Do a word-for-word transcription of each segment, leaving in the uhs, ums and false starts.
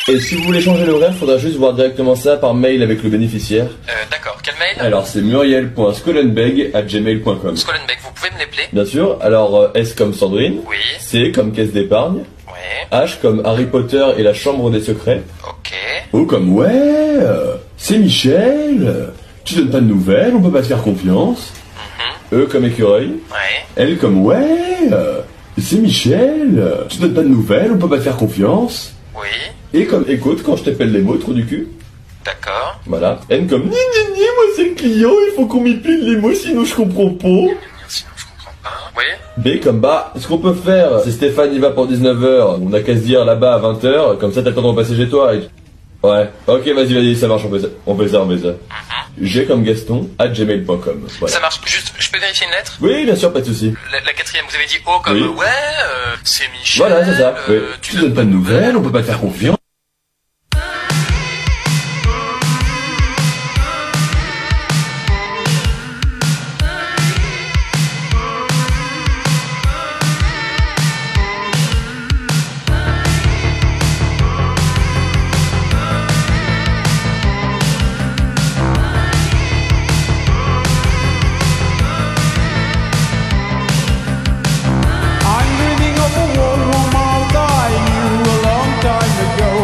Et si vous voulez changer l'horaire, faudra juste voir directement ça par mail avec le bénéficiaire. Euh, d'accord. Quel mail? Alors c'est muriel point skollenbeg arobase gmail point com. Skollenbeg, vous pouvez me l'appeler? Bien sûr. Alors euh, S comme Sandrine. Oui. C comme caisse d'épargne. Ouais. H comme Harry Potter et la chambre des secrets. Ok. O comme ouais, euh, c'est Michel. euh, Tu donnes pas de nouvelles, on peut pas te faire confiance. Mhm. E comme écureuil. Ouais. L comme ouais, euh, c'est Michel. euh, Tu donnes pas de nouvelles, on peut pas te faire confiance. Oui. Et comme écoute quand je t'appelle les mots, trou du cul. D'accord. Voilà. N comme ni ni ni, moi c'est le client, il faut qu'on m'y pile les mots sinon je comprends pas. Sinon, je comprends pas. Oui. B comme bah, ce qu'on peut faire, c'est Stéphane y va pour dix-neuf heures, on a qu'à se dire là-bas à vingt heures, comme ça t'as le temps de repasser chez toi. Et... Ouais, ok vas-y vas-y, ça marche, on fait ça, on fait ça, on fait ça. Mhm. G comme Gaston, at gmail point com. Voilà. Ça marche. Juste, je peux vérifier une lettre? Oui, bien sûr, pas de souci. La, la quatrième, vous avez dit O comme Oui. euh, ouais, euh, c'est Michel. Voilà, c'est ça. euh, Oui. Tu donnes pas de nouvelles, on peut pas te faire confiance. I'm dreaming of a world warm out I knew a long time ago.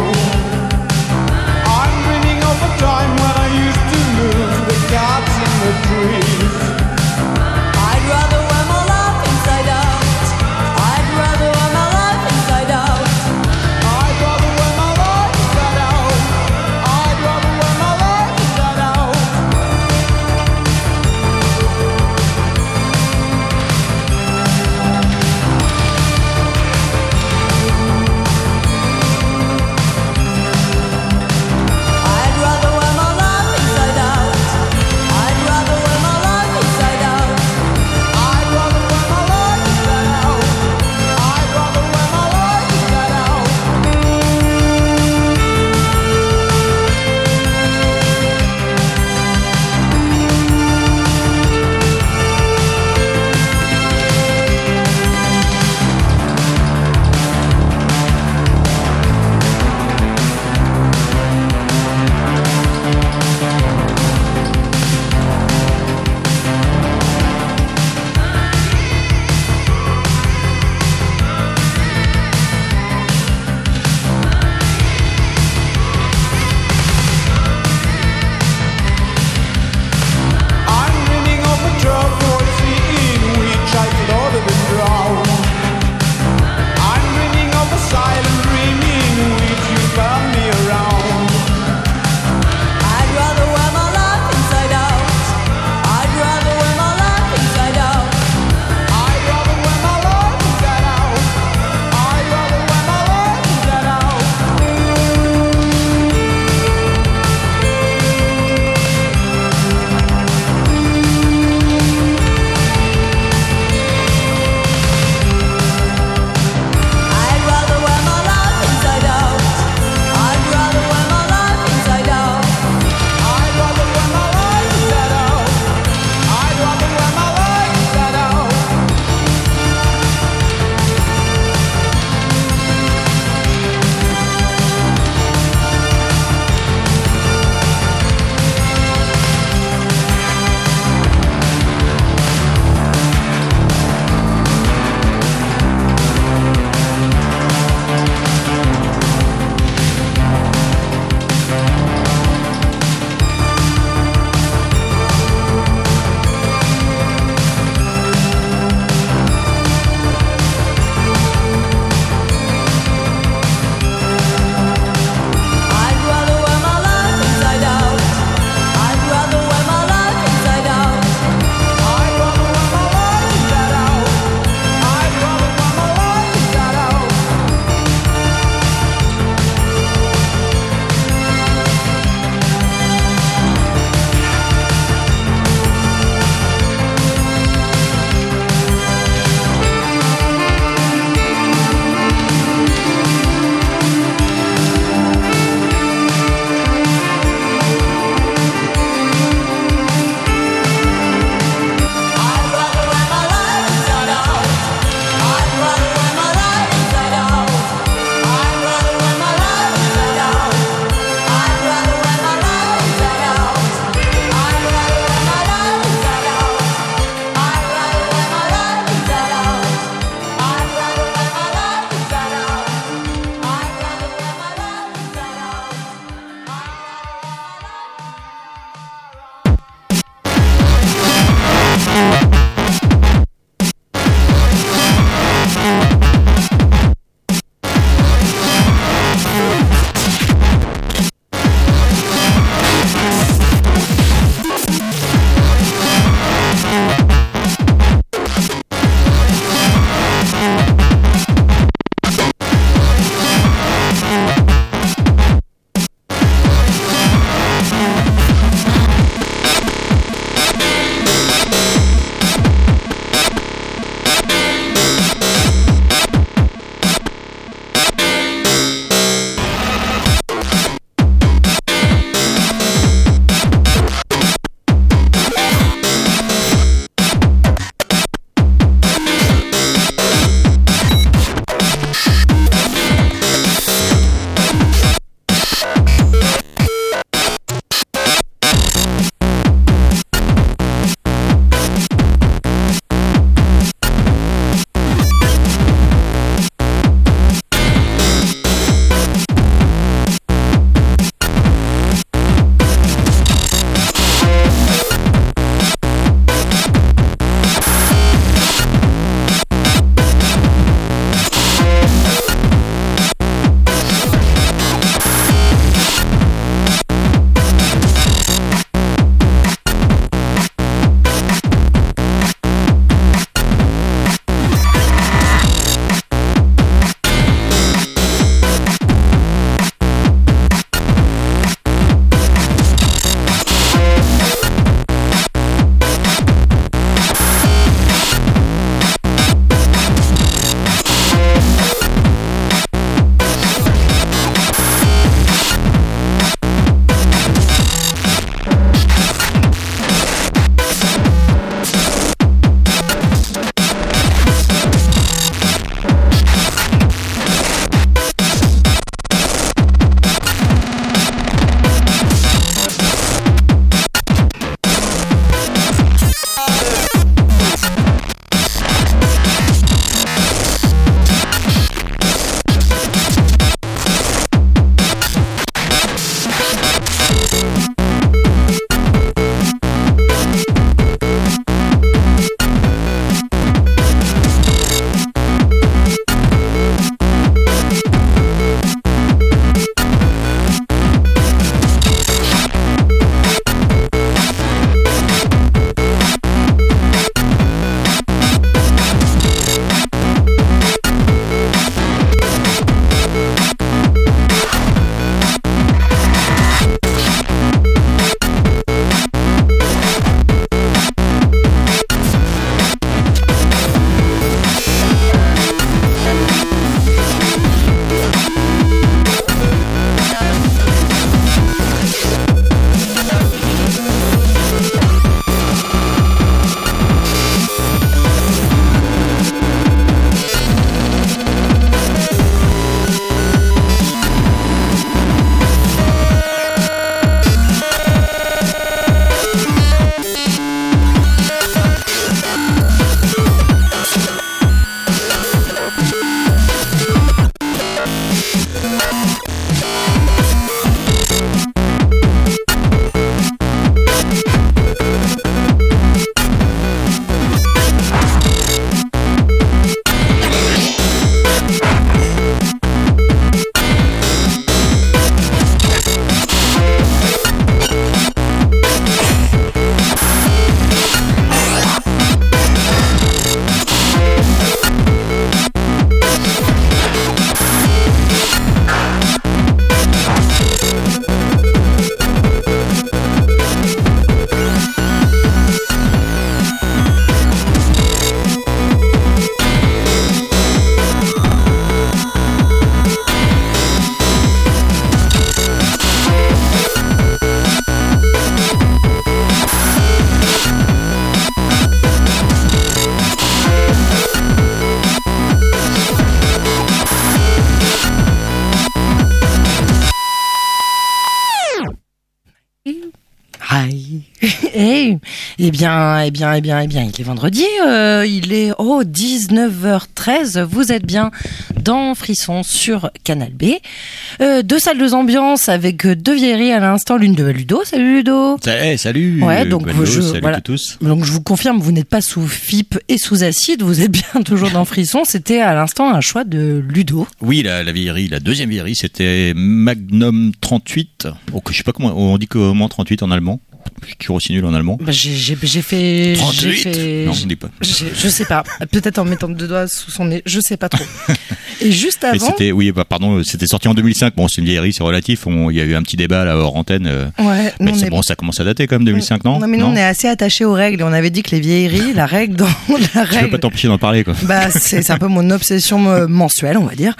Eh, eh bien, eh bien, eh bien, eh bien, il est vendredi, euh, il est oh, dix-neuf heures treize, vous êtes bien dans Frisson sur Canal B. Euh, deux salles de ambiance avec deux vieilleries à l'instant, l'une de Ludo. Salut Ludo. Hey, salut. Ouais, donc Bonne je, salut voilà. à tous. Donc je vous confirme, vous n'êtes pas sous F I P et sous acide, vous êtes bien toujours dans Frisson. C'était à l'instant un choix de Ludo. Oui, la, la vieillerie, la deuxième vieillerie, c'était Magnum trente-huit. Oh, je sais pas comment on dit comment trente-huit en allemand. Je suis toujours aussi nul en allemand. Bah, j'ai, j'ai, j'ai fait. trente-huit j'ai fait, Non, on dit pas. j'ai- Je sais pas. Peut-être en mettant deux doigts sous son nez. Je sais pas trop. Et juste Mais avant. c'était, oui, bah, pardon, c'était sorti en deux mille cinq. Bon, c'est une vieillerie, c'est relatif. On- Il y a eu un petit débat là hors antenne. euh, Ouais, nous, mais on c'est est- bon, ça commence à dater quand même, deux mille cinq, non? Non, mais nous, on est assez attachés aux règles et on avait dit que les vieilleries, la règle dans la Je peux règle. pas t'empêcher d'en parler, quoi. Bah, c'est, c'est un peu mon obsession euh, mensuelle, on va dire.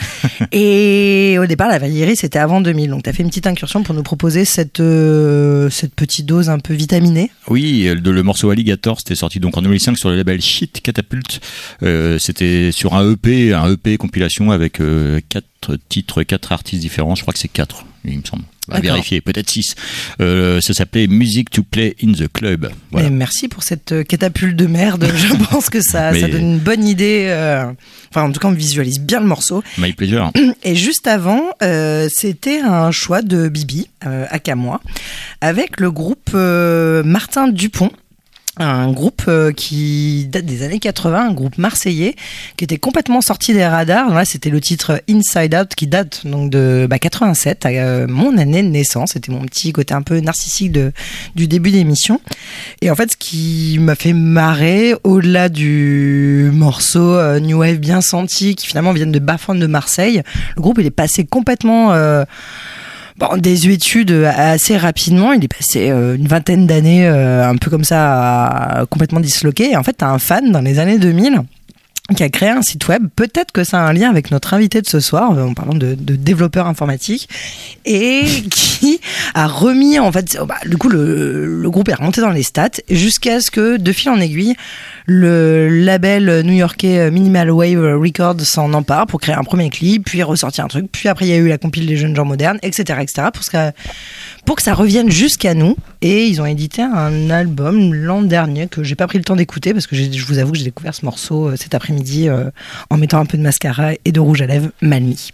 Et au départ, la vieillerie, c'était avant deux mille. Donc, t'as fait une petite incursion pour nous proposer cette, euh, cette petite dose un peu vitaminée. Oui, le, le morceau Alligator, c'était sorti donc en deux mille cinq sur le label Shit Catapult. Euh, c'était sur un E P, un E P compilation avec euh, quatre titres, quatre artistes différents. Je crois que c'est quatre, il me semble. À D'accord. vérifier, peut-être six. Euh, ça s'appelait Music to Play in the Club. Voilà. Et merci pour cette euh, catapulte de merde. Je pense que ça, Mais- ça donne une bonne idée. euh, Enfin, en tout cas, on visualise bien le morceau. My pleasure. Et juste avant, euh, c'était un choix de Bibi, euh, aka moi, avec le groupe euh, Martin Dupont. Un groupe euh, qui date des années quatre-vingts, un groupe marseillais qui était complètement sorti des radars. Là, c'était le titre Inside Out qui date donc de bah, quatre-vingt-sept, euh, mon année de naissance. C'était mon petit côté un peu narcissique de, du début d'émission. Et en fait, ce qui m'a fait marrer, au-delà du morceau euh, New Wave bien senti, qui finalement viennent de bas-fonds de Marseille, le groupe il est passé complètement... Euh, Bon, désuétude assez rapidement, il est passé euh, une vingtaine d'années euh, un peu comme ça, à- complètement disloqué. Et en fait, t'as un fan dans les années deux mille qui a créé un site web. Peut-être que ça a un lien avec notre invité de ce soir, en parlant de, de développeur informatique, et qui a remis, en fait, bah, du coup, le, le groupe est remonté dans les stats jusqu'à ce que, de fil en aiguille, le label new-yorkais Minimal Wave Records s'en empare pour créer un premier clip, puis ressortir un truc, puis après il y a eu la compile des jeunes gens modernes, et cetera, et cetera, pour, ce que, pour que ça revienne jusqu'à nous. Et ils ont édité un album l'an dernier que j'ai pas pris le temps d'écouter parce que j'ai- je vous avoue que j'ai découvert ce morceau euh, cet après-midi euh, en mettant un peu de mascara et de rouge à lèvres mal mis.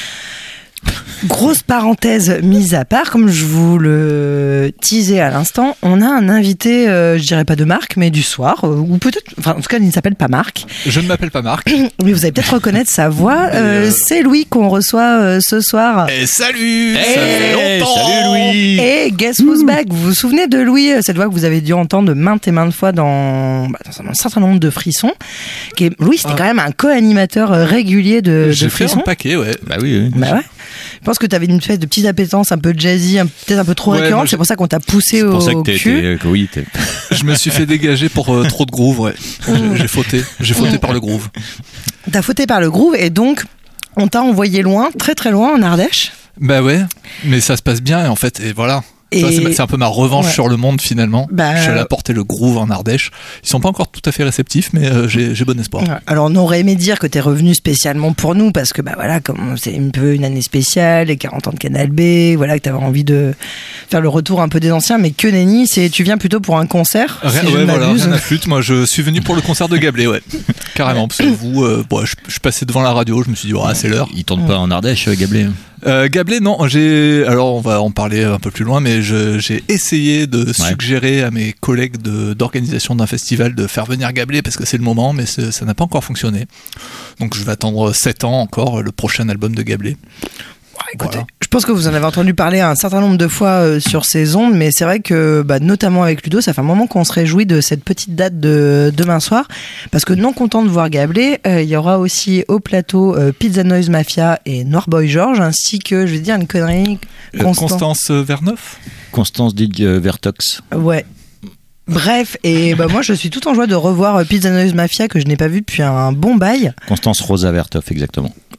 Grosse parenthèse mise à part, comme je vous le teasais à l'instant, on a un invité, euh, je dirais pas de Marc, mais du soir, euh, ou peut-être, enfin en tout cas il ne s'appelle pas Marc, Je ne m'appelle pas Marc. mais vous allez peut-être reconnaître sa voix, euh, euh, c'est Louis qu'on reçoit euh, ce soir. Et salut Ça fait Hey, longtemps. salut Louis. Et Guess Who's Back, vous vous souvenez de Louis, euh, cette voix que vous avez dû entendre maintes et maintes fois dans, bah, dans un certain nombre de frissons. Qui est, Louis, c'était Ah. quand même un co-animateur euh, régulier de, de J'ai fait frissons. un paquet, ouais. Bah oui, oui. Bah ouais. Je pense que tu avais une espèce de petite appétence un peu jazzy, un- peut-être un peu trop Ouais, récurrente. moi, C'est pour ça qu'on t'a poussé C'est au pour ça que t'es, cul. t'es- que oui, t'es- Je me suis fait dégager pour euh, trop de groove, ouais. J'ai- J'ai fauté. J'ai fauté par le groove. T'as fauté par le groove et donc on t'a envoyé loin, très très loin en Ardèche. Bah ouais, mais ça se passe bien, et en fait, et voilà. Et- Ça, c'est, c'est un peu ma revanche Ouais. sur le monde, finalement. Bah, Je suis allé apporter le groove en Ardèche. Ils sont pas encore tout à fait réceptifs, mais euh, j'ai, j'ai bon espoir. Ouais. Alors on aurait aimé dire que t'es revenu spécialement pour nous parce que bah voilà, comme c'est un peu une année spéciale, les quarante ans de Canal B, voilà que t'avais envie de faire le retour un peu des anciens, mais que nenni, c'est tu viens plutôt pour un concert. Rien, si je ouais, ne voilà, m'abuse. rien à foutre. Moi, je suis venu pour le concert de Gablé, ouais. Carrément, parce que vous, euh, bon, je, je passais devant la radio, je me suis dit, oh, c'est l'heure. il tourne pas en Ardèche, Gablé. Euh, Gablé, non, j'ai. Alors, on va en parler un peu plus loin, mais je- j'ai essayé de suggérer à mes collègues de, d'organisation d'un festival de faire venir Gablé parce que c'est le moment, mais c'est- ça n'a pas encore fonctionné. Donc, je vais attendre sept ans encore le prochain album de Gablé. Écoutez, Voilà. je pense que vous en avez entendu parler un certain nombre de fois euh, sur ces ondes, mais c'est vrai que, bah, notamment avec Ludo, ça fait un moment qu'on se réjouit de cette petite date de demain soir, parce que non content de voir Gablé, euh, il y aura aussi au plateau euh, Pizza Noise Mafia et Noirboy George, ainsi que, je vais dire une connerie, Euh, Constant- Constance Verneuf. Constance Didge Vertox. Ouais. Bref, et bah moi je suis tout en joie de revoir euh, Pizza Noise Mafia que je n'ai pas vu depuis un bon bail. Constance Rosa Vertoff, exactement.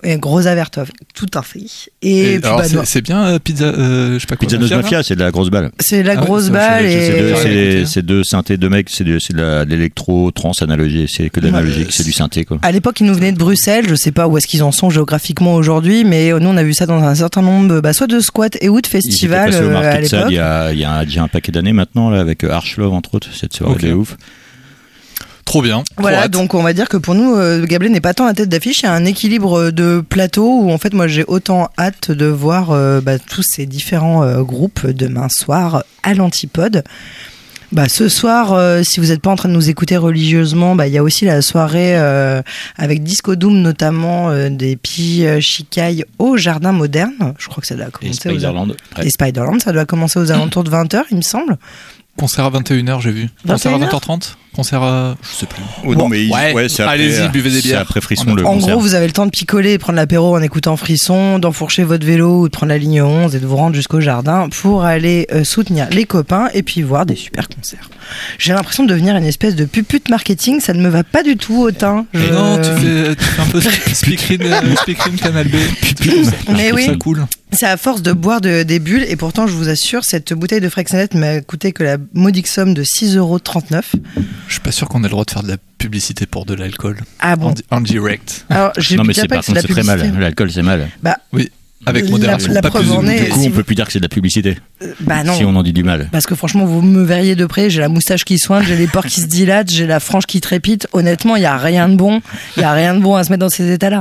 Et Groza Vertov, tout à fait. Et, Et puis, alors, bah, c'est, non. c'est bien euh, pizza, euh, je sais pas quoi. Pizza Nos Mafia, c'est de la grosse balle. C'est la Ah grosse ouais, ça, balle je- je- et. C'est deux, Ouais, c'est, écoutez. c'est deux synthés, deux mecs, c'est de, c'est de, la, de l'électro, trans, analogique, c'est que de l'analogique, Ouais, c'est du synthé quoi. À l'époque, ils nous venaient de Bruxelles. Je sais pas où est-ce qu'ils en sont géographiquement aujourd'hui, mais nous, on a vu ça dans un certain nombre, bah, soit de squats et ou de Ils étaient festivals passés au euh, à Market Sad l'époque. il y a, il y a déjà un paquet d'années maintenant là, avec Archlove entre autres, cette soirée Ok. de ouf. Trop bien. trop Voilà, hâte. donc on va dire que pour nous, euh, Gablé n'est pas tant la tête d'affiche, il y a un équilibre de plateau où en fait moi j'ai autant hâte de voir euh, bah, tous ces différents euh, groupes demain soir à l'Antipode. Bah, ce soir, euh, si vous n'êtes pas en train de nous écouter religieusement, bah, il y a aussi la soirée euh, avec Disco Doom notamment euh, des Pi euh, Chicaille au Jardin Moderne. Je crois que ça doit Et commencer aux Spiderland. Et Spiderland, ça doit commencer aux alentours de vingt heures, il me semble. Concert à vingt et une heures, j'ai vu. Concert à vingt heures trente. Concert à. Je sais plus. Oh, non, mais il- ouais, ouais, c'est après, allez-y, buvez des c'est bières. après Frisson En- le En concert. gros, vous avez le temps de picoler et prendre l'apéro en écoutant Frisson, d'enfourcher votre vélo ou de prendre la ligne onze et de vous rendre jusqu'au jardin pour aller euh, soutenir les copains et puis voir des super concerts. J'ai l'impression de devenir une espèce de pupute marketing, ça ne me va pas du tout au teint. Je- Non, tu fais, tu fais un peu speakerine, euh, speakerine Canal B. Mais Je trouve oui. ça cool. C'est à force de boire de- des bulles et pourtant, je vous assure, cette bouteille de Frexenet m'a coûté que la modique somme de six euros trente-neuf. Je suis pas sûr qu'on ait le droit de faire de la publicité pour de l'alcool. Ah En, bon di- en direct. Alors, je Non ne mais dis c'est pas par que c'est de contre la c'est très mal. publicité. L'alcool c'est mal. Bah, Oui, avec La- modération. la pas preuve plus en de- est- Du coup si on vous- peut plus dire que c'est de la publicité. bah non. Si on en dit du mal. Parce que franchement, vous me verriez de près, j'ai la moustache qui sointe, j'ai les pores qui se dilatent, j'ai la frange qui trépite. Honnêtement, il y a rien de bon. Il y a rien de bon à se mettre dans ces états-là.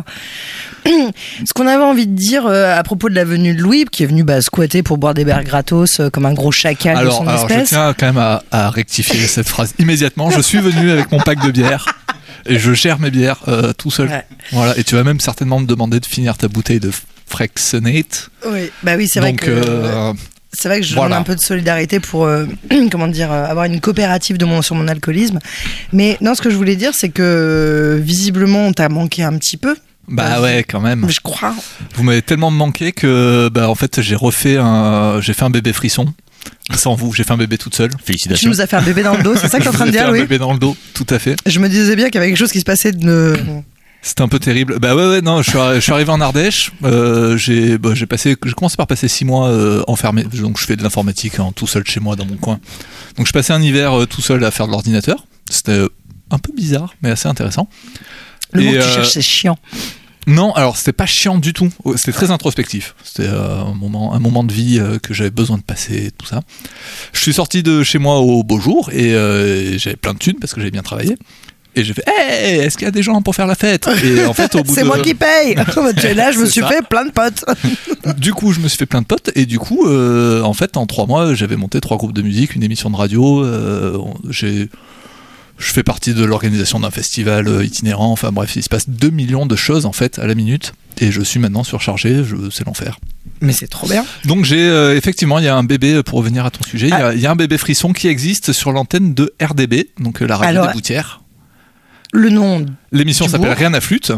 Ce qu'on avait envie de dire euh, à propos de la venue de Louis, qui est venu bah, squatter pour boire des bières gratos euh, comme un gros chacal de Alors, son alors je espèce. tiens quand même à, à rectifier cette phrase immédiatement. Je suis venu avec mon pack de bières et je gère mes bières euh, tout seul. Ouais. Voilà. Et tu vas même certainement me demander de finir ta bouteille de Frexenate. Oui, bah oui, c'est vrai Donc, que. euh, C'est vrai que je voilà. demande un peu de solidarité pour euh, comment dire euh, avoir une coopérative de mon, sur mon alcoolisme. Mais non, ce que je voulais dire, c'est que visiblement, on t'a manqué un petit peu. bah ouais, quand même. Je crois. Vous m'avez tellement manqué que, bah, en fait, j'ai refait un, j'ai fait un bébé frisson. Sans vous, j'ai fait un bébé toute seule. Tu Félicitations. nous as fait un bébé dans le dos, c'est ça que tu es en train de J'ai fait dire, un oui. bébé dans le dos, tout à fait. Je me disais bien qu'il y avait quelque chose qui se passait de. C'était un peu terrible. Bah ouais, ouais, non, je suis, arri- je suis arrivé en Ardèche. Euh, j'ai, bah, j'ai passé, j'ai commencé par passer six mois euh, enfermé. Donc je fais de l'informatique hein, tout seul chez moi dans mon coin. Donc je passais un hiver euh, tout seul à faire de l'ordinateur. C'était euh, un peu bizarre, mais assez intéressant. Le mot Et, que tu euh, cherches, c'est chiant. Non, alors c'était pas chiant du tout. C'était très introspectif. C'était euh, un moment, un moment de vie euh, que j'avais besoin de passer, tout ça. Je suis sorti de chez moi au beau jour et euh, j'avais plein de thunes parce que j'avais bien travaillé. Et j'ai fait, hey, est-ce qu'il y a des gens pour faire la fête? Et en fait, au bout C'est de... moi qui paye. Tu es là, je me C'est suis ça. fait plein de potes. Du coup, je me suis fait plein de potes et du coup, euh, en fait, en trois mois, j'avais monté trois groupes de musique, une émission de radio. Euh, j'ai, je fais partie de l'organisation d'un festival euh, itinérant. Enfin bref, il se passe deux millions de choses en fait à la minute et je suis maintenant surchargé. Je, c'est l'enfer. Mais c'est trop bien. Donc j'ai euh, effectivement, il y a un bébé pour revenir à ton sujet. Il y a- il y, a un bébé frisson qui existe sur l'antenne de R D B, donc euh, la radio Alors, des Boutières. Le nom. L'émission Du s'appelle bourg. Rien à flûte.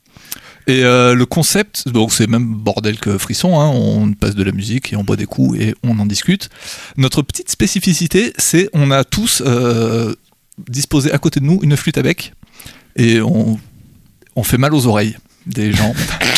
Et euh, le concept, donc c'est même bordel que frisson, hein, on passe de la musique et on boit des coups et on en discute. Notre petite spécificité, c'est on a tous euh, disposé à côté de nous une flûte à bec et on, on fait mal aux oreilles des gens.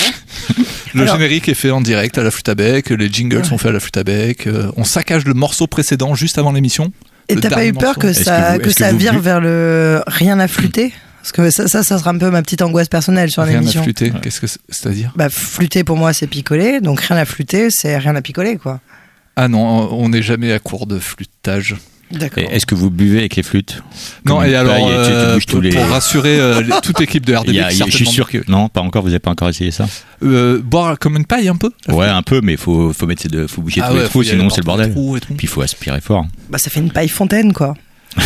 Le Alors- générique est fait en direct à la flûte à bec, les jingles sont faits à la flûte à bec, euh, on saccage le morceau précédent juste avant l'émission. Et Le t'as pas dernier eu peur morceau. que Est-ce ça, que vous- que est-ce que ça vous vire bu- vers le rien à flûter? Parce que ça, ça, ça sera un peu ma petite angoisse personnelle sur Rien à l'émission. flûter, qu'est-ce que c'est- c'est-à-dire? Bah, flûter pour moi, c'est picoler. Donc rien à flûter, c'est rien à picoler, quoi. Ah non, on n'est jamais à court de flûtage. D'accord. Et Est-ce que vous buvez avec les flûtes? Non, Comme et une alors, paille, tu- tu euh, bouges tous pour, les- pour rassurer euh, les- toute l'équipe de R D B, Il y a- qui il y a- je suis certainement- sûr que non, pas encore. Vous n'avez pas encore essayé ça? Euh, boire comme une paille un peu. Ouais, un peu, mais faut faut mettre ses deux- faut boucher Ah tous ouais, les faut trous, y aller sinon par c'est le tous les bordel. trous et tout. Puis il faut aspirer fort. Bah, ça fait une paille fontaine, quoi.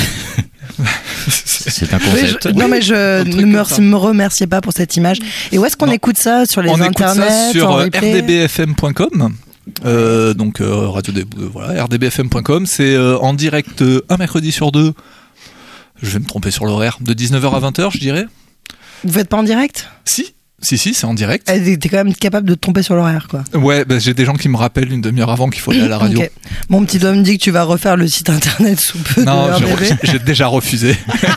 C'est un Oui, concept. je- non, mais je Un truc ne me, comme ça. me remerciez pas pour cette image. Et où est-ce qu'on Non. écoute ça? Sur les On écoute internets, ça sur en euh, replay r d b f m point com. Euh, donc euh, radio des euh, voilà r d b f m point com, c'est euh, en direct euh, un mercredi sur deux. Je vais me tromper sur l'horaire, de dix-neuf heures à vingt heures, je dirais. Vous faites pas en direct? Si, Si, si, c'est en direct. Eh, T'es quand même capable de te tromper sur l'horaire, quoi. Ouais, bah, j'ai des gens qui me rappellent une demi-heure avant qu'il faut aller à la radio. Ok. Mon petit doigt me dit que tu vas refaire le site internet sous peu Non, de R D B. j'ai, j'ai déjà refusé.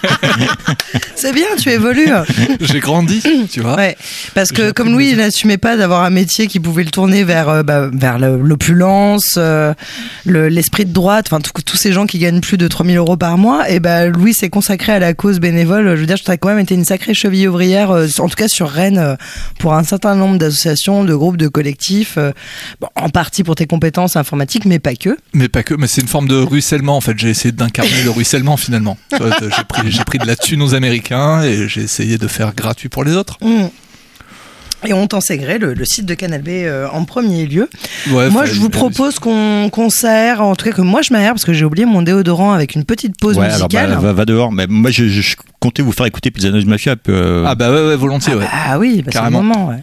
C'est bien, tu évolues. J'ai grandi, tu vois. Ouais, parce que J'ai comme appris Louis, mes- il n'assumait pas d'avoir un métier qui pouvait le tourner vers, euh, bah, vers le- l'opulence, euh, le- l'esprit de droite, enfin tout- tous ces gens qui gagnent plus de trois mille euros par mois. Et ben Louis s'est consacré à la cause bénévole. Je veux dire, ça a quand même été une sacrée cheville ouvrière, euh, en tout cas sur Rennes, euh, pour un certain nombre d'associations, de groupes, de collectifs. euh, bon, en partie pour tes compétences informatiques, mais pas que. Mais pas que, mais c'est une forme de ruissellement en fait. J'ai essayé d'incarner le ruissellement finalement. Tu vois, J'ai pris, j'ai pris de la thune aux Américains et j'ai essayé de faire gratuit pour les autres. Mmh. Et on t'enseignait le, le site de Canal B euh, en premier lieu. Ouais, Moi, fallait- je vous propose qu'on qu'on s'aère, en tout cas que moi je m'aère, parce que j'ai oublié mon déodorant avec une petite pause Ouais, alors musicale. bah, va, va dehors. Mais moi, je, je, je comptais vous faire écouter Pizza Noise Mafia. euh, Ah bah ouais, ouais volontiers, ouais. Ah oui, bah, c'est le Carrément. moment. Ouais.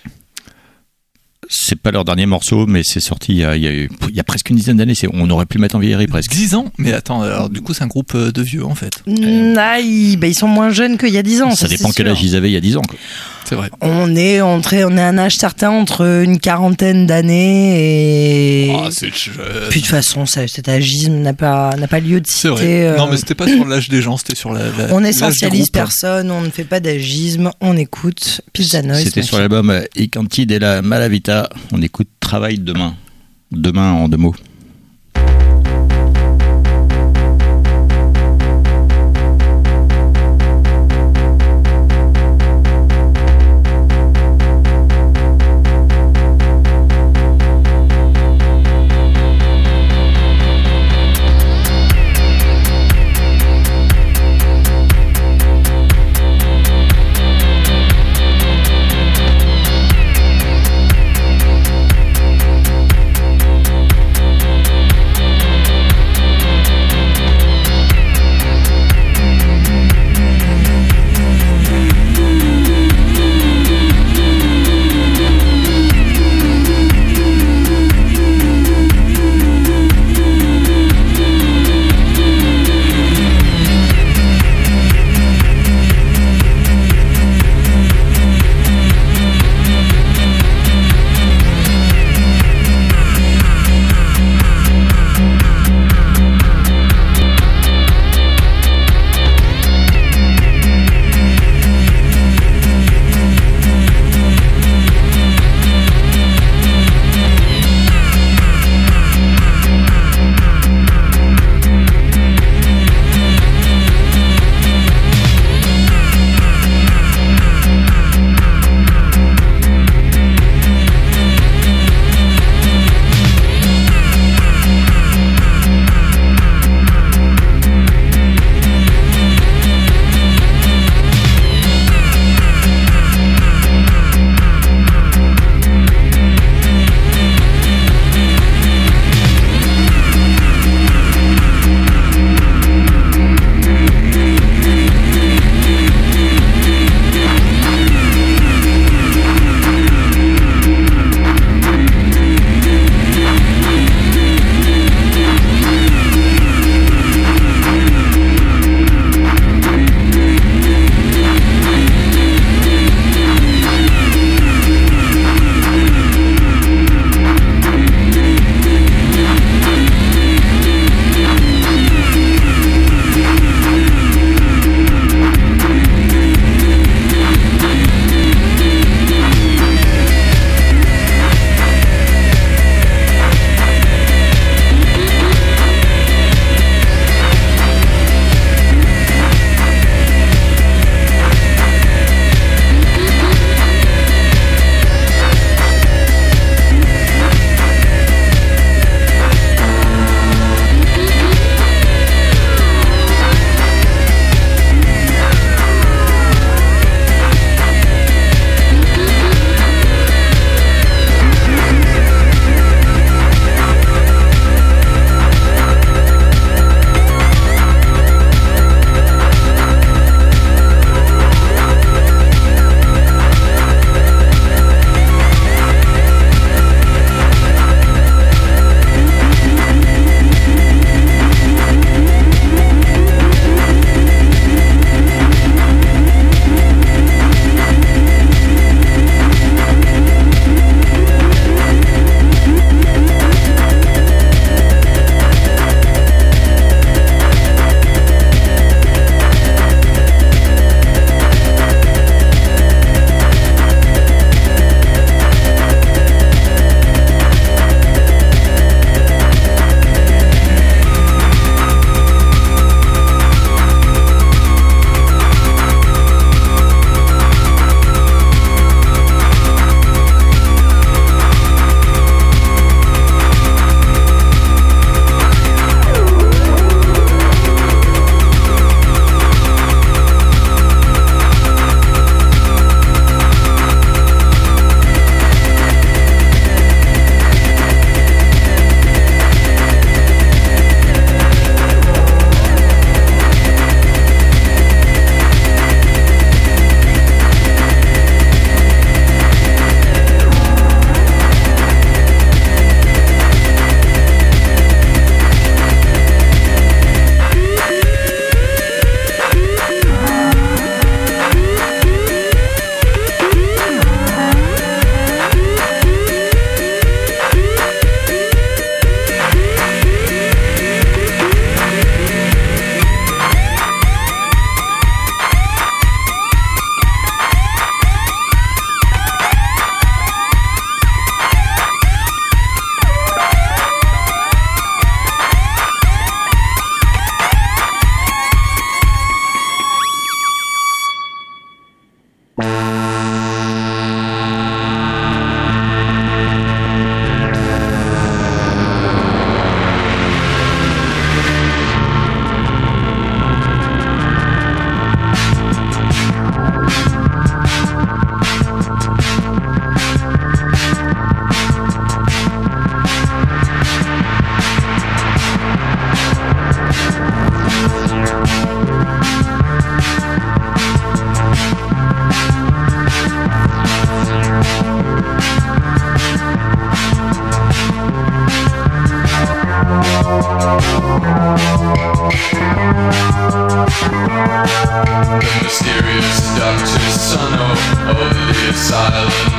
C'est pas leur dernier morceau, mais c'est sorti il y a, il y a, il y a presque une dizaine d'années. C'est, on aurait pu le mettre en vieillerie presque. dix ans. Mais attends, alors du coup c'est un groupe euh, de vieux en fait. Mm, ah, ils, bah, ils sont moins jeunes qu'il y a dix ans. Ça Ça, dépend c'est quel sûr. âge ils avaient il y a dix ans. Quoi. C'est vrai. On est entré, on est à un âge certain entre une quarantaine d'années et. Ah, c'est jeune. Puis de toute façon, ça, cet agisme n'a pas, n'a pas lieu de C'est vrai. citer. euh, Non mais c'était pas sur l'âge des gens, c'était sur la. la On l'âge du essentialise groupe. personne, on ne fait pas d'agisme, on écoute Pizza Noise. C'était sur Mafia. l'album euh, I Canti della Malavita. On écoute Travail demain. Demain en deux mots. Demain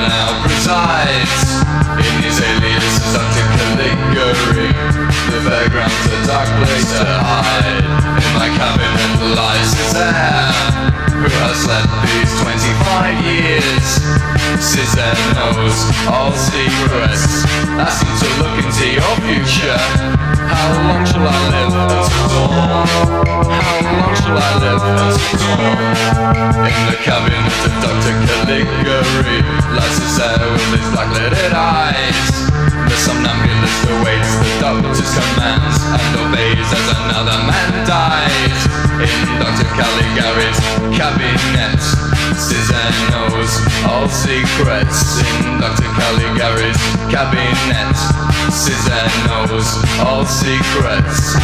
now presides in his alias as Doctor Caligari. The fairground's a dark place to hide. In my cabinet lies Césaire, who has led these twenty-five years. Césaire knows all secrets. Ask him to look into your future. How long shall I live until dawn? How long shall I live until dawn? In the cabinet of Doctor Caligari lies Césaire with his black-lidded eyes. The somnambulist awaits the doctor's commands and obeys as another man dies. In Doctor Caligari's cabinet, Césaire knows all secrets. In Doctor Caligari's cabinet, Césaire knows all secrets.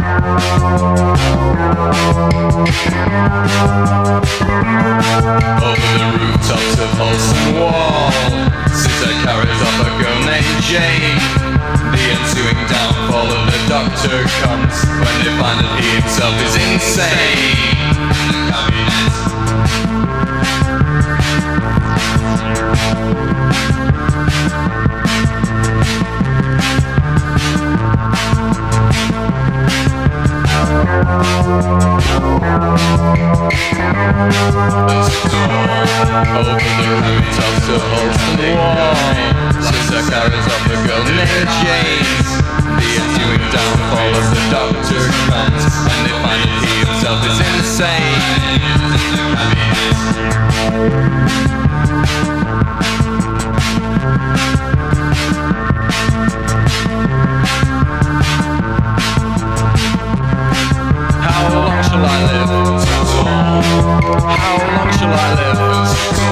Over the rooftops of Holston Wall, Césaire carries off a girl named Jane. The ensuing downfall of the Doctor comes when they find that he himself is insane. The cabinet. Over the rooftops of Holston Wall, Césaire carries off a girl named Jane. The ensuing downfall of the Doctor comes when they find that he himself is insane. How long shall I live until dawn? How long shall I live until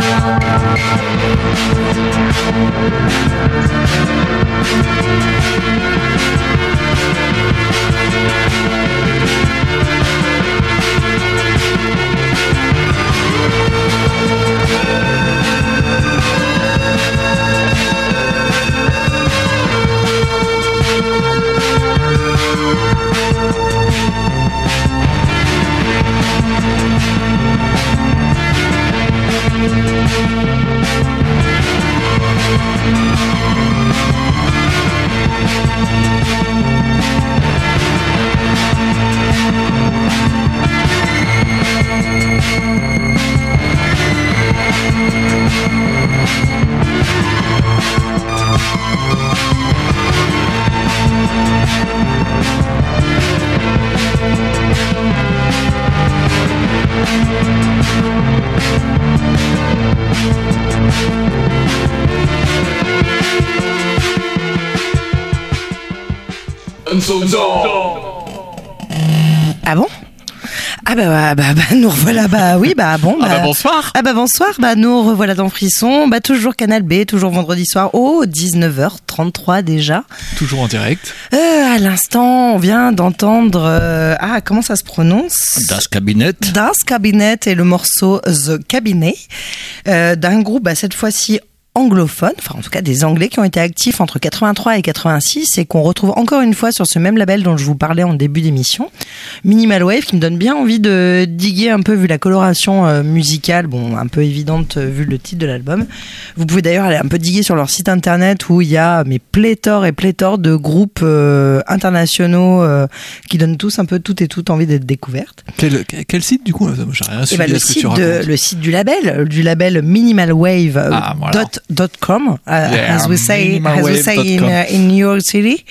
Ah bon? Ah bah, bah, bah, bah nous revoilà, bah oui, bah bon. Bah, ah bah bonsoir. Ah bah bonsoir, bah nous revoilà dans Frisson, bah toujours Canal B, toujours vendredi soir, oh, dix-neuf heures trente-trois déjà. Toujours en direct. Euh, à l'instant, on vient d'entendre, euh, ah comment ça se prononce? Das Cabinet. Das Cabinet et le morceau The Cabinet, euh, d'un groupe, bah cette fois-ci anglophones, enfin en tout cas des Anglais qui ont été actifs entre quatre-vingt-trois et quatre-vingt-six et qu'on retrouve encore une fois sur ce même label dont je vous parlais en début d'émission, Minimal Wave, qui me donne bien envie de diguer un peu vu la coloration euh, musicale, bon un peu évidente euh, vu le titre de l'album. Vous pouvez d'ailleurs aller un peu diguer sur leur site internet où il y a mais pléthore et pléthore de groupes euh, internationaux euh, qui donnent tous un peu tout et tout envie d'être découvertes. Quel, quel site du coup? J'ai rien suivi bah, le, à ce que site tu racontes. de, le site du label, du label Minimal Wave euh, Ah, voilà. dot dot com, uh, Yeah, as we say, as we say in, minimalwave dot com. uh, in New York City.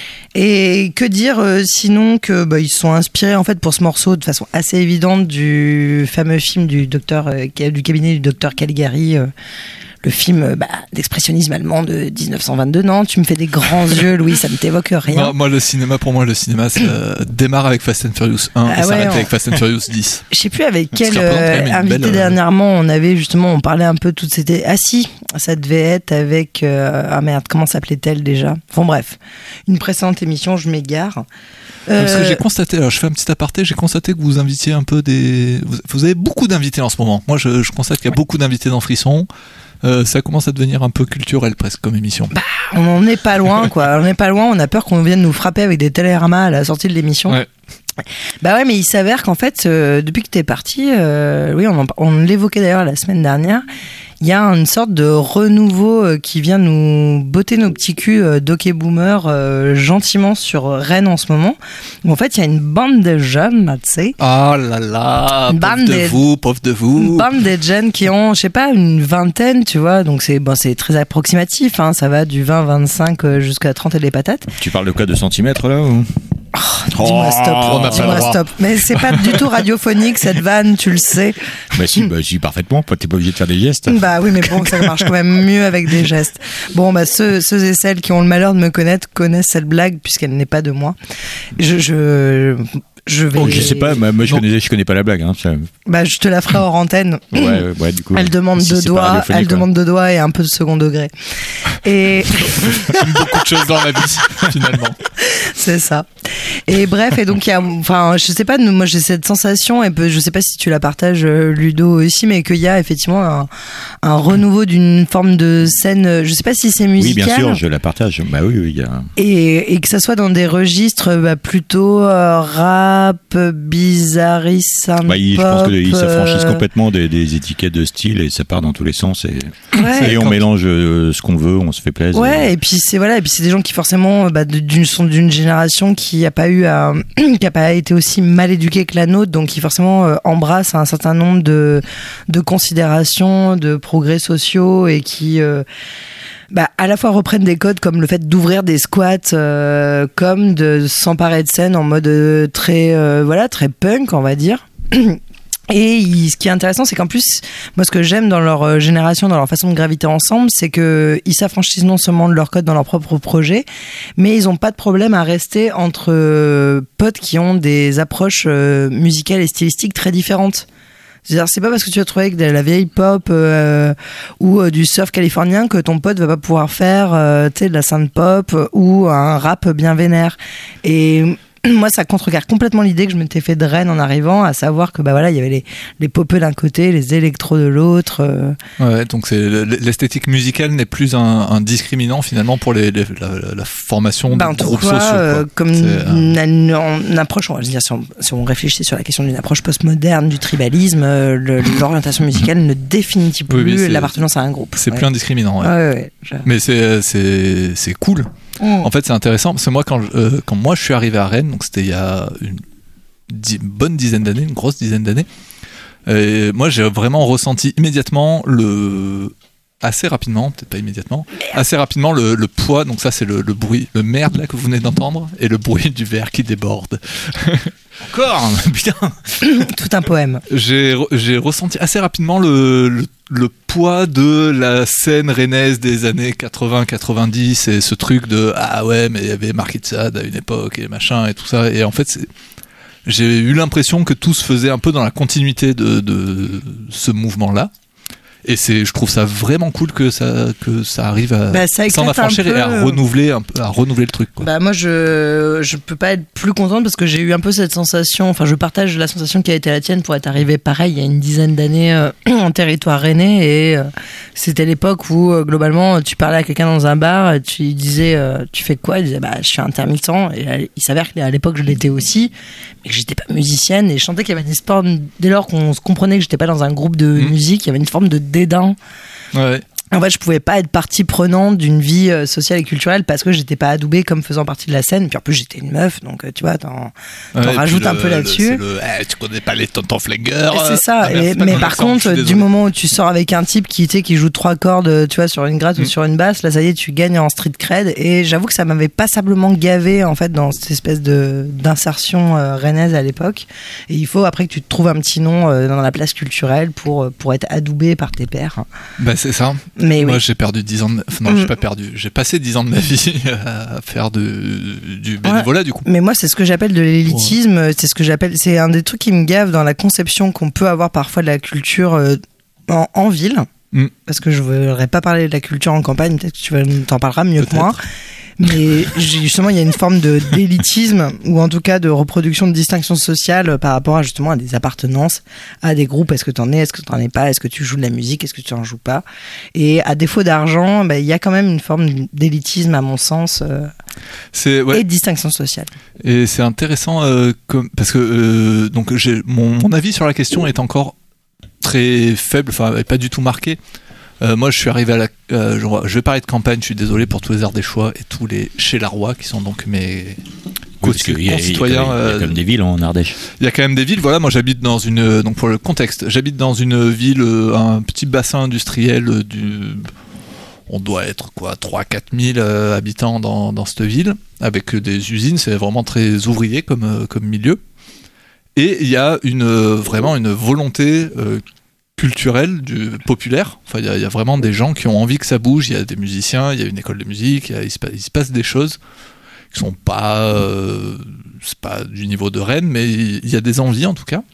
Et que dire euh, sinon que bah, ils sont inspirés en fait pour ce morceau de façon assez évidente du fameux film du docteur euh, du cabinet du docteur Caligari, euh, le film bah, d'expressionnisme allemand de dix-neuf cent vingt-deux. Non, tu me fais des grands yeux, Louis, ça ne t'évoque rien. Moi, moi, le cinéma, pour moi, le cinéma ça démarre avec Fast and Furious un Ah et ouais, s'arrête on- avec Fast and Furious dix. Je sais plus avec Parce quel qu'il représente quand même euh, une invité belle, euh, dernièrement on avait justement, on parlait un peu de toutes ces... Ah si, ça devait être avec... euh, Ah merde, comment s'appelait-elle déjà? Bon bref, une précédente émission, je m'égare. Parce que Euh, j'ai constaté, alors je fais un petit aparté, j'ai constaté que vous invitiez un peu des. Vous, vous avez beaucoup d'invités en ce moment. Moi, je, je constate qu'il y a beaucoup d'invités dans Frisson. Euh, ça commence à devenir un peu culturel presque comme émission. Bah, on en est pas loin, quoi. On n'est pas loin. On a peur qu'on vienne nous frapper avec des téléramas à la sortie de l'émission. Ouais. Bah ouais, mais il s'avère qu'en fait, euh, depuis que t'es parti, euh, oui, on, en, on l'évoquait d'ailleurs la semaine dernière, il y a une sorte de renouveau euh, qui vient nous botter nos petits culs euh, d'Hockey Boomer euh, gentiment sur Rennes en ce moment. Où en fait, il y a une bande de jeunes, là, tu sais. Oh là là, Une pauvre bande de des- vous, pauvre de Une vous. bande de jeunes qui ont, je sais pas, une vingtaine, tu vois. Donc c'est bon, c'est très approximatif, hein, ça va du vingt vingt-cinq euh, jusqu'à trente et des patates. Tu parles de quoi, de centimètres là ou... Dis-moi stop, on n'a pas dis-moi le droit. stop. Mais c'est pas du tout radiophonique cette vanne, tu le sais. Bah si, bah si, parfaitement. T'es pas obligé de faire des gestes. Bah oui, mais bon, ça marche quand même mieux avec des gestes. Bon, bah ceux, ceux et celles qui ont le malheur de me connaître connaissent cette blague puisqu'elle n'est pas de moi. Je, je, je vais. Oh, je sais pas, moi moi, je Non. connais, je connais pas la blague. Hein, ça- Bah je te la ferai hors antenne. Ouais, ouais, ouais, du coup. Elle demande si deux c'est pas doigts, radiophonique, elle quoi. demande deux doigts et un peu de second degré. Et Beaucoup de choses dans la vie, finalement. c'est ça. Et bref, et donc il y a, enfin, je sais pas, nous, moi j'ai cette sensation, et peu, je sais pas si tu la partages, euh, Ludo aussi, mais qu'il y a effectivement un, un renouveau d'une forme de scène. euh, Je sais pas si c'est Oui, musical. bien sûr, je la partage. Bah oui, oui, il y a. Et, et que ça soit dans des registres bah, plutôt euh, rap, bizarriste, Bah, il- je pense qu'ils s'affranchissent euh, complètement des, des étiquettes de style et ça part dans tous les sens. Et, Ouais, et on quand- mélange euh, ce qu'on veut, on se fait plaisir. ouais, et puis c'est voilà, et puis c'est des gens qui forcément bah, d'une sont d'une génération qui a pas eu à, qui a pas été aussi mal éduquée que la nôtre, donc qui forcément euh, embrasse un certain nombre de de considérations, de progrès sociaux et qui euh, bah, à la fois reprennent des codes comme le fait d'ouvrir des squats, euh, comme de s'emparer de scène en mode euh, très euh, voilà très punk, on va dire. Et il- ce qui est intéressant, c'est qu'en plus, moi, ce que j'aime dans leur euh, génération, dans leur façon de graviter ensemble, c'est que ils s'affranchissent non seulement de leur code dans leur propre projet, mais ils ont pas de problème à rester entre euh, potes qui ont des approches euh, musicales et stylistiques très différentes. C'est-à-dire, c'est pas parce que tu as trouvé que de la vieille pop euh, ou euh, du surf californien que ton pote va pas pouvoir faire, euh, tu sais, de la synth pop euh, ou un rap bien vénère. Et moi, ça contrecarre complètement l'idée que je m'étais fait de Rennes en arrivant, à savoir que bah voilà, il y avait les les popeux d'un côté, les électros de l'autre. euh. Ouais, donc c'est l'esthétique musicale n'est plus un, un discriminant finalement pour les, les- la, la formation Bah, de en tout groupes cas, sociaux. euh, quoi. comme C'est, euh, une, une- une approche, on va dire, si on, si on réfléchit sur la question d'une approche postmoderne du tribalisme, euh, le- l'orientation musicale ne définit plus Oui, oui, c'est- l'appartenance à un groupe. c'est Ouais. plus indiscriminant. Ouais. Ouais, ouais, ouais. Je- Mais c'est c'est c'est cool. En fait, c'est intéressant parce que moi, quand je- euh, quand moi je suis arrivé à Rennes, donc c'était il y a une di- bonne dizaine d'années, une grosse dizaine d'années. Et moi, j'ai vraiment ressenti immédiatement le assez rapidement, peut-être pas immédiatement, assez rapidement le, le poids. Donc ça, c'est le, le bruit, le merde là que vous venez d'entendre, et le bruit du verre qui déborde. Encore putain. Tout un poème. J'ai re- j'ai ressenti assez rapidement le, le, le poids de la scène rennaise des années quatre-vingts quatre-vingt-dix et ce truc de ah ouais, mais il y avait Marquis de Sade à une époque et machin et tout ça. Et en fait, c'est- j'ai eu l'impression que tout se faisait un peu dans la continuité de, de ce mouvement-là. Et c'est, je trouve ça vraiment cool que ça, que ça arrive à Bah, ça s'en éclate affranchir un peu. et à renouveler un peu, à renouveler le truc, quoi. Bah moi je je peux pas être plus contente parce que j'ai eu un peu cette sensation, enfin je partage la sensation qui a été la tienne pour être arrivé pareil il y a une dizaine d'années euh, en territoire rennais et euh, c'était l'époque où euh, globalement tu parlais à quelqu'un dans un bar, tu lui disais euh, tu fais quoi, il disait bah je suis intermittent et là, il s'avère qu'à l'époque je l'étais aussi mais que j'étais pas musicienne et je sentais qu'il y avait une forme, dès lors qu'on se comprenait que j'étais pas dans un groupe de Mmh. musique, il y avait une forme de dédain. Ouais. En fait, je pouvais pas être partie prenante d'une vie euh, sociale et culturelle parce que j'étais pas adoubée comme faisant partie de la scène. Puis en plus, j'étais une meuf, donc euh, tu vois, t'en, t'en Ouais, et rajoutes puis un le- peu le- là-dessus. c'est le, eh, tu connais pas les tontons flingueurs. Et c'est ça. Ah, merde, Et- c'est pas mais comme par l'accent, je contre, suis du désolé. moment où tu sors avec un type qui, tu sais, qui joue trois cordes, euh, tu vois, sur une gratte Mm. ou sur une basse, là, ça y est, tu gagnes en street cred. Et j'avoue que ça m'avait passablement gavé, en fait, dans cette espèce de, d'insertion euh, rennaise à l'époque. Et il faut après que tu te trouves un petit nom euh, dans la place culturelle pour, euh, pour être adoubé par tes pairs. Bah, c'est ça. Mais Moi, oui. j'ai perdu dix ans de... enfin, non, Mm. j'ai pas perdu. J'ai passé dix ans de ma vie à faire de... du bénévolat, du coup. Mais moi, c'est ce que j'appelle de l'élitisme. C'est ce que j'appelle. C'est un des trucs qui me gave dans la conception qu'on peut avoir parfois de la culture euh, en, en ville. Mm. Parce que je ne voudrais pas parler de la culture en campagne, peut-être que tu vas, t'en parleras mieux peut-être. que moi. Mais justement, il y a une forme de, d'élitisme, ou en tout cas de reproduction de distinction sociale par rapport à, justement, à des appartenances, à des groupes. Est-ce que tu en es, est-ce que tu n'en es pas, est-ce que tu joues de la musique, est-ce que tu n'en joues pas. Et à défaut d'argent, bah, il y a quand même une forme d'élitisme, à mon sens, euh, c'est, ouais. et de distinction sociale. Et c'est intéressant, euh, comme, parce que euh, donc j'ai, mon, mon avis sur la question est encore très faible, enfin pas du tout marqué. Euh, moi, je suis arrivé à la. Euh, je, je vais parler de campagne. Je suis désolé pour tous les Ardéchois et tous les Chélarois qui sont donc mes oui, concitoyens. Il y, il y a quand même des villes en Ardèche. Il y a quand même des villes. Voilà, moi, j'habite dans une. Donc pour le contexte, j'habite dans une ville, un petit bassin industriel du. On doit être quoi, trois à quatre mille euh, habitants dans, dans cette ville, avec des usines. C'est vraiment très ouvrier comme comme milieu. Et il y a une vraiment une volonté. Euh, culturel, du populaire. Enfin, il y, y a vraiment des gens qui ont envie que ça bouge. Il y a des musiciens, il y a une école de musique, il, y a, il, se, il se passe des choses qui sont pas, euh, c'est pas du niveau de Rennes, mais il y a des envies en tout cas.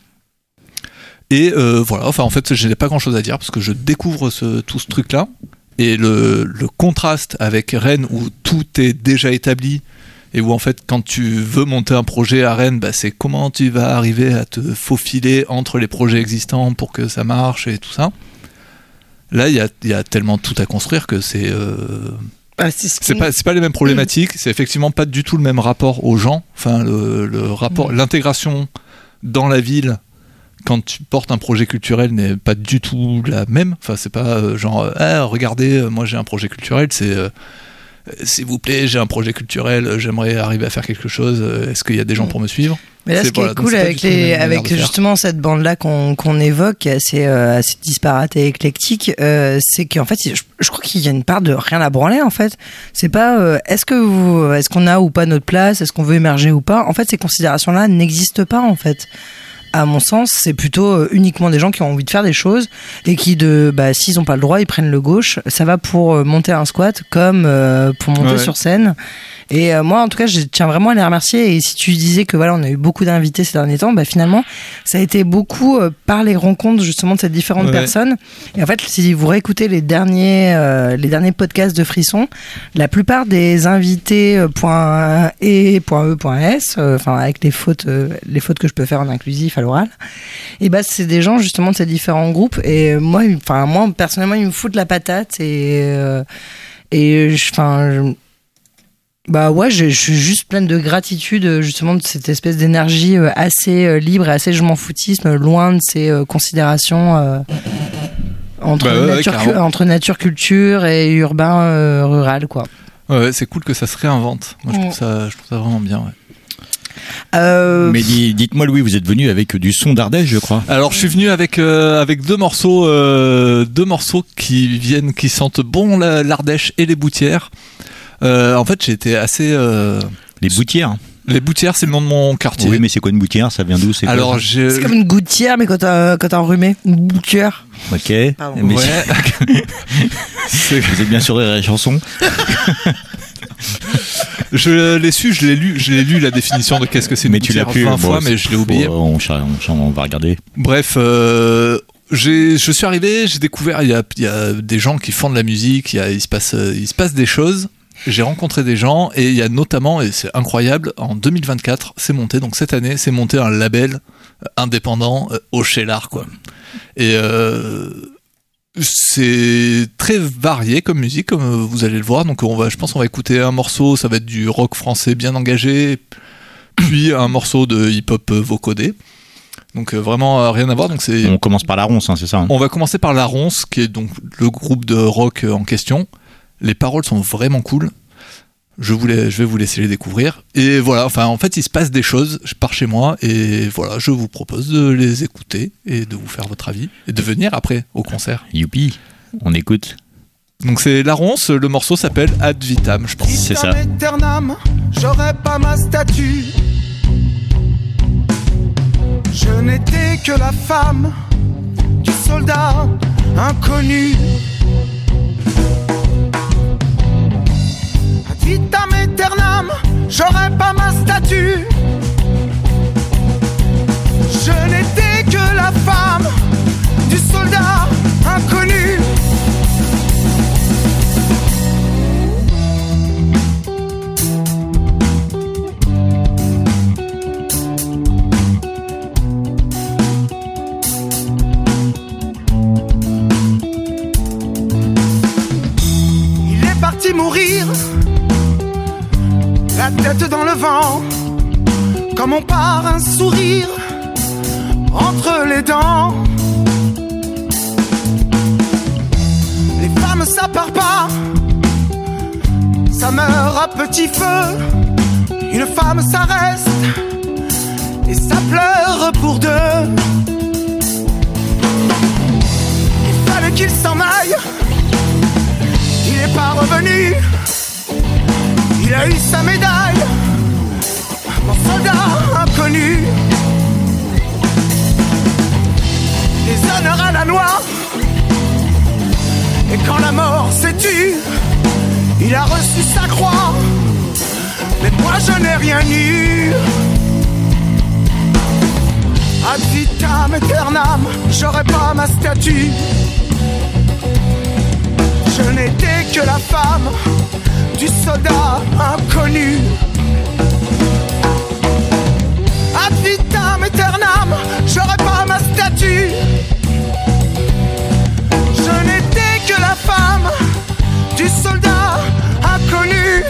Et euh, voilà. Enfin, en fait, je n'ai pas grand-chose à dire parce que je découvre ce, tout ce truc-là et le, le contraste avec Rennes où tout est déjà établi. Et où en fait quand tu veux monter un projet à Rennes, bah, c'est comment tu vas arriver à te faufiler entre les projets existants pour que ça marche et tout ça. Là il y a, y a tellement tout à construire que c'est euh... ah, c'est, ce c'est, pas, c'est pas les mêmes problématiques, c'est effectivement pas du tout le même rapport aux gens, enfin le, le rapport, mmh. l'intégration dans la ville quand tu portes un projet culturel n'est pas du tout la même. Enfin c'est pas euh, genre ah, regardez moi j'ai un projet culturel, c'est euh, s'il vous plaît, j'ai un projet culturel, j'aimerais arriver à faire quelque chose, est-ce qu'il y a des gens pour me suivre ? Mais là, c'est, ce qui voilà, est cool avec, les, avec justement cette bande-là qu'on, qu'on évoque, assez, euh, assez disparate et éclectique, euh, c'est qu'en fait, je, je crois qu'il y a une part de rien à branler, en fait. C'est pas euh, est-ce, que vous, est-ce qu'on a ou pas notre place, est-ce qu'on veut émerger ou pas. En fait, ces considérations-là n'existent pas, en fait. À mon sens, c'est plutôt uniquement des gens qui ont envie de faire des choses et qui, de, bah, s'ils n'ont pas le droit, ils prennent le gauche. Ça va pour monter un squat comme euh, pour monter ouais. sur scène. Et euh, moi, en tout cas, je tiens vraiment à les remercier. Et si tu disais que voilà, on a eu beaucoup d'invités ces derniers temps, bah finalement, ça a été beaucoup euh, par les rencontres justement de ces différentes ouais. personnes. Et en fait, si vous réécoutez les derniers, euh, les derniers podcasts de Frisson, la plupart des invités euh, .e, .e, .s, enfin euh, avec les fautes, euh, les fautes que je peux faire en inclusif à l'oral, et bah c'est des gens justement de ces différents groupes. Et moi, enfin moi personnellement, ils me foutent la patate et euh, et enfin. Bah ouais, je, je suis juste pleine de gratitude justement de cette espèce d'énergie assez libre et assez je m'en foutisme, loin de ces considérations euh, entre, bah ouais, nature, cu- entre nature, culture et urbain, euh, rural, quoi. Ouais, c'est cool que ça se réinvente. Moi, je trouve ça, je trouve ça vraiment bien, ouais. Euh... Mais dites-moi Louis, vous êtes venu avec du son d'Ardèche, je crois. Alors je suis venu avec euh, avec deux morceaux, euh, deux morceaux qui viennent, qui sentent bon la, l'Ardèche et les Boutières. Euh, en fait, j'ai été assez. Euh... Les Boutières. Les Boutières, c'est le nom de mon quartier. Oui, mais c'est quoi une Boutière ? Ça vient d'où ? C'est Alors, quoi, je... c'est comme une gouttière, mais quand t'as quand t'as enrhumé, une Boutière. Ok. Pardon. Mais ouais. c'est... Vous êtes bien sûr de la chanson. Je l'ai su, je l'ai lu, je l'ai lu la définition de qu'est-ce que c'est une mais tu l'as plus vingt bon, fois, mais je l'ai oublié. Bon, on, on, on va regarder. Bref. Euh... J'ai, je suis arrivé, j'ai découvert, il y a, il y a des gens qui font de la musique, il, y a, il, se passe, il se passe des choses. J'ai rencontré des gens et il y a notamment, et c'est incroyable, en deux mille vingt-quatre, c'est monté, donc cette année, c'est monté un label indépendant euh, au Chélar, quoi. Et euh, c'est très varié comme musique, comme vous allez le voir. Donc on va, je pense qu'on va écouter un morceau, ça va être du rock français bien engagé, puis un morceau de hip-hop vocodé. Donc euh, vraiment euh, rien à voir. Donc c'est. On commence par la Ronce, hein, c'est ça hein. On va commencer par la Ronce, qui est donc le groupe de rock en question. Les paroles sont vraiment cool. Je, voulais, je vais vous laisser les découvrir. Et voilà, enfin, en fait, il se passe des choses. Je pars chez moi et voilà, je vous propose de les écouter et de vous faire votre avis et de venir après au concert. Youpi, on écoute. Donc c'est la Ronce, le morceau s'appelle Ad Vitam, je pense. C'est ça. Aeternam, j'aurais pas ma statue. Je n'étais que la femme du soldat inconnu. Ad vitam aeternam, j'aurais pas ma statue. Je n'étais que la femme du soldat inconnu. dit mourir, la tête dans le vent, comme on part un sourire entre les dents. Les femmes ça part pas, ça meurt à petit feu. Une femme ça reste et ça pleure pour deux. Il fallait qu'il s'en aille, il n'est pas revenu. Il a eu sa médaille, mon soldat inconnu. Des honneurs à la loi, et quand la mort s'est tue, il a reçu sa croix, mais moi je n'ai rien eu. Ad vitam aeternam, j'aurais pas ma statue. Je n'étais que la femme du soldat inconnu. Ad vitam aeternam, j'aurais pas ma statue. Je n'étais que la femme du soldat inconnu.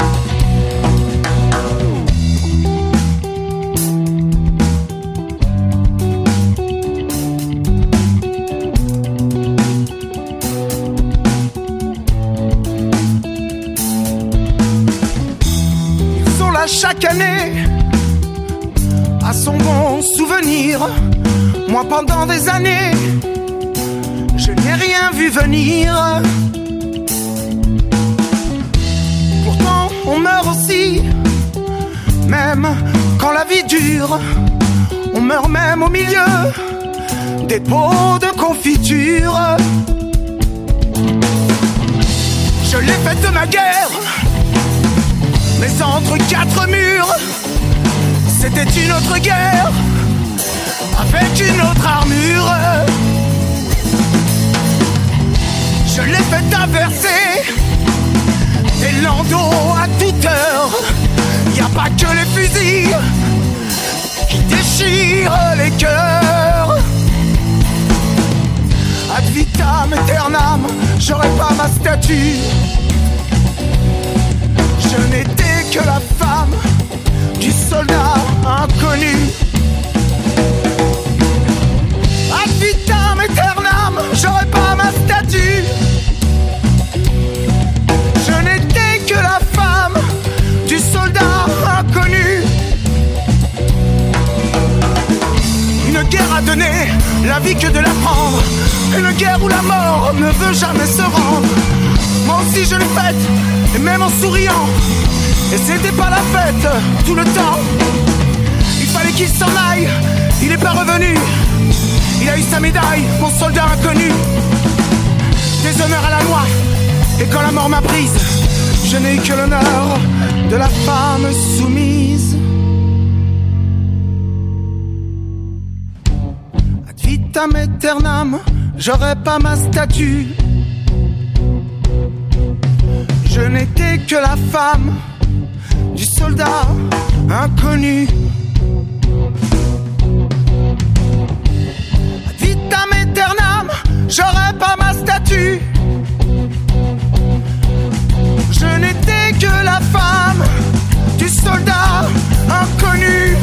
Ils sont là chaque année à son bon souvenir. Moi pendant des années je n'ai rien vu venir. Pourtant on meurt aussi, même quand la vie dure. On meurt même au milieu des pots de confiture. Je l'ai faite de ma guerre, mais entre quatre murs. C'était une autre guerre, avec une autre armure. Je l'ai fait traverser des landaux à toute heure. Y a pas que les fusils qui déchirent les cœurs. Ad vitam aeternam, j'aurais pas ma statue. Je n'étais que la femme du soldat inconnu. Ad vitam aeternam, j'aurais pas ma statue. Je n'étais que la femme du soldat inconnu. Une guerre à donner, la vie que de la prendre. Une guerre où la mort ne veut jamais se rendre. Moi aussi je l'ai faite, et même en souriant. Et c'était pas la fête tout le temps. Il fallait qu'il s'en aille, il est pas revenu. Il a eu sa médaille, mon soldat inconnu. Des honneurs à la loi, et quand la mort m'a prise, je n'ai eu que l'honneur de la femme soumise. Ad vitam aeternam, j'aurais pas ma statue. Je n'étais que la femme du soldat inconnu. Ad vitam aeternam, j'aurais pas ma statue. Je n'étais que la femme du soldat inconnu.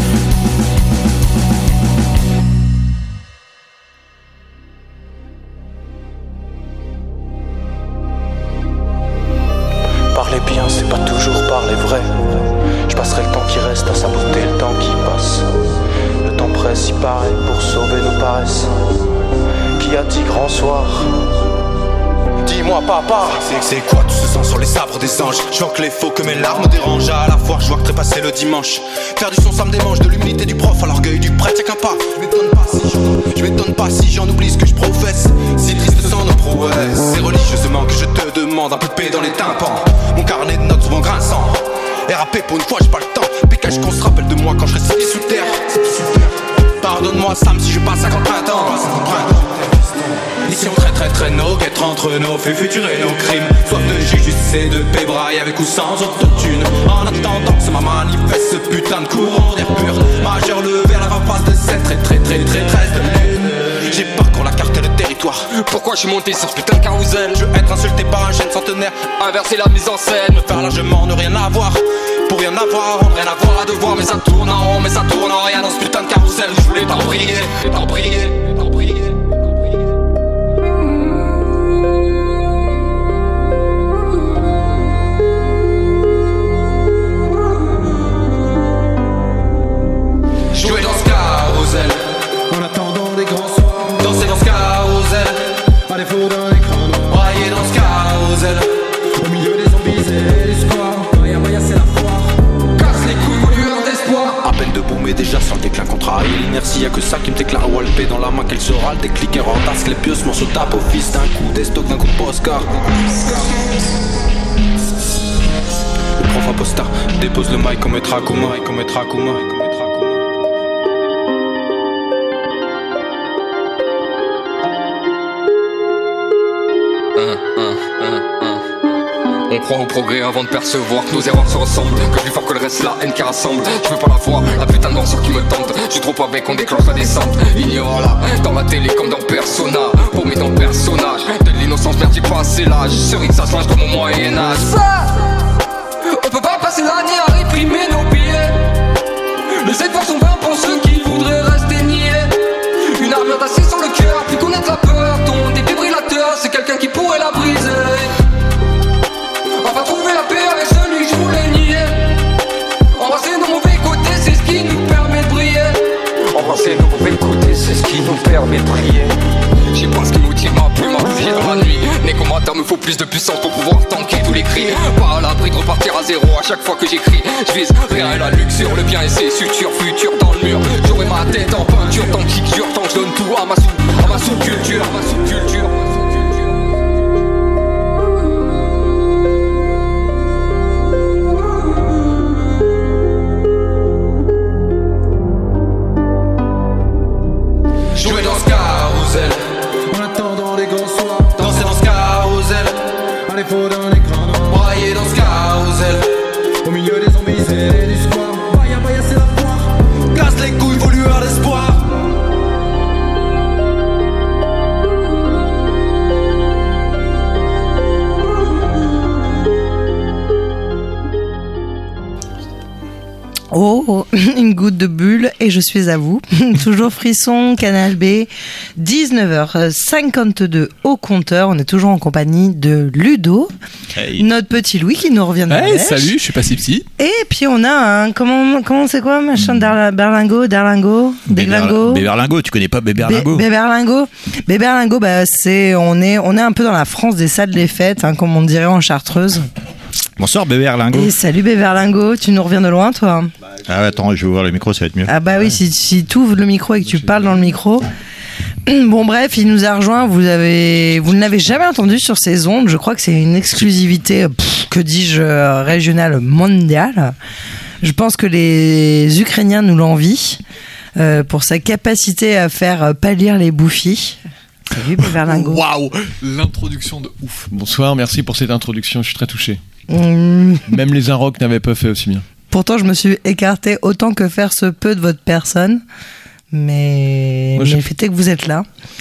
Parler bien, c'est pas toujours parler vrai. Je passerai le temps qui reste à saboter le temps qui passe. Le temps presse, il paraît, pour sauver nos paresses. Qui a dit grand soir? Dis-moi papa, c'est, c'est quoi tout ce sang sur les sabres des anges? Je vois que les faux que mes larmes dérangent. À la fois je vois que trépasser le dimanche. Faire du son ça me démange, de l'humilité du prof à l'orgueil du prêtre, y'a qu'un pas. Je m'étonne pas si j'en, je m'étonne pas si j'en oublie ce que je professe. Si triste sont nos prouesses, c'est religieusement que je te demande un peu de paix dans les tympans. Mon carnet de notes souvent grinçant. R A P pour une fois j'ai pas le temps. Pécage qu'on se rappelle de moi quand je reste sous terre. Pardonne-moi Sam si je passe à quatre-vingts ans. Mission très très très no, qu'être entre nos faits futurs et nos crimes. Soif de justice et de paix, braille avec ou sans autotune. En attendant que ce maman manifeste ce putain de courant d'air pur. Majeur le vers la face de cette très très très très très de lune. J'ai parcouru la carte et le territoire. victoire. Pourquoi je suis monté sur ce putain de carrousel? Je veux être insulté par un jeune centenaire, inverser la mise en scène, me faire largement ne rien avoir. Pour rien avoir, rendre rien avoir à devoir. Mais ça tourne en rond, mais ça tourne en rien dans ce putain de carrousel. Je voulais t'en briller, t'en briller, t'en briller. Jouer dans ce carrousel En attendant les grands soirs, danser dans ce carrousel, à défaut d'un écran noir, brailler dans ce carrousel, au milieu des zombies et du square. Vaya, vaya, c'est la foire. casse les couilles aux lueurs d'espoir. À peine debout mais déjà sans le déclin contrarié. L'inertie y'a que ça qui me déclare. Walpé dans la main qu'elle sera le déclic. Erreur tasque les pieux, morceau tape au fils d'un coup. Des stocks d'un coup de Oscar. Le prof apostat dépose le mic comme être Akuma, comme être Akuma, comme être Akuma. On croit au progrès avant de percevoir que nos erreurs se ressemblent, que plus fort que le reste la haine qui rassemble. Je veux pas la voir, la putain de morsure qui me tente. Je suis trop avec, on déclenche la descente. Ignore-la, dans la télé comme dans Persona. Paumé dans le personnage, de l'innocence merdique pas assez l'âge. Cerise ça se mange comme au Moyen-Âge. Ça, on peut pas passer l'année à réprimer nos billets. Les efforts sont vains pour ceux qui voudraient rester niais. Une armure d'acier sur le cœur, puis connaître la peur. Ton défibrillateur, c'est quelqu'un qui pourrait la briser. On va trouver la paix avec celui que je voulais nier. Embrasser nos mauvais côtés, c'est ce qui nous permet de briller. Embrasser nos mauvais côtés, c'est ce qui nous permet de briller. Je sais pas ce qui motive ma plume à bouger dans la nuit. Né comme matin, me faut plus de puissance pour pouvoir tanker tous les cris. Pas à l'abri de repartir à zéro à chaque fois que j'écris. Je vise rien et la luxure, le bien et ses sutures, futur dans le mur. J'aurai ma tête en peinture, tant qu'il dure, tant que je donne tout à ma sous, à ma sous-culture, à ma sous-culture. Jouer dans ce carrousel, En attendant les grands soirs, danser dans ce carrousel, à défaut d'un écran noir, brailler dans ce carrousel, au milieu des zombies et du square. Vaya, vaya, c'est la foire. casse les couilles aux lueurs d'espoir. Oh, une goutte de bulle et je suis à vous. Toujours Frisson, Canal B, dix-neuf heures cinquante-deux au compteur. On est toujours en compagnie de Ludo, Hey. notre petit Louis qui nous revient de Hey, Norvège. salut, je suis pas si petit. Et puis on a un, comment, comment c'est quoi, machin, Darla- Berlingo, Darlingo, Déglingo. Béberlingo, tu connais pas Béberlingo? Bé- Béberlingo. Béberlingo, bah, c'est, on est, on est un peu dans la France des salles des fêtes, hein, comme on dirait en chartreuse. Bonsoir Béberlingo. Et salut Béberlingo, tu nous reviens de loin, toi? Ah attends, je vais ouvrir le micro, ça va être mieux. Ah bah oui, si, si tu ouvres le micro et que tu parles dans le micro. Bon bref, il nous a rejoint, vous avez, vous ne l'avez jamais entendu sur ces ondes, je crois que c'est une exclusivité, pff, que dis-je, euh, régionale, mondiale. Je pense que les Ukrainiens nous l'envient euh, pour sa capacité à faire pâlir les bouffies. Salut Béberlingo. Waouh, l'introduction de ouf. Bonsoir, merci pour cette introduction, je suis très touché. Hum, Même les Inrocks n'avaient pas fait aussi bien. Pourtant, je me suis écarté autant que faire se peut de votre personne. Mais, Moi, mais je- le fait est que vous êtes là.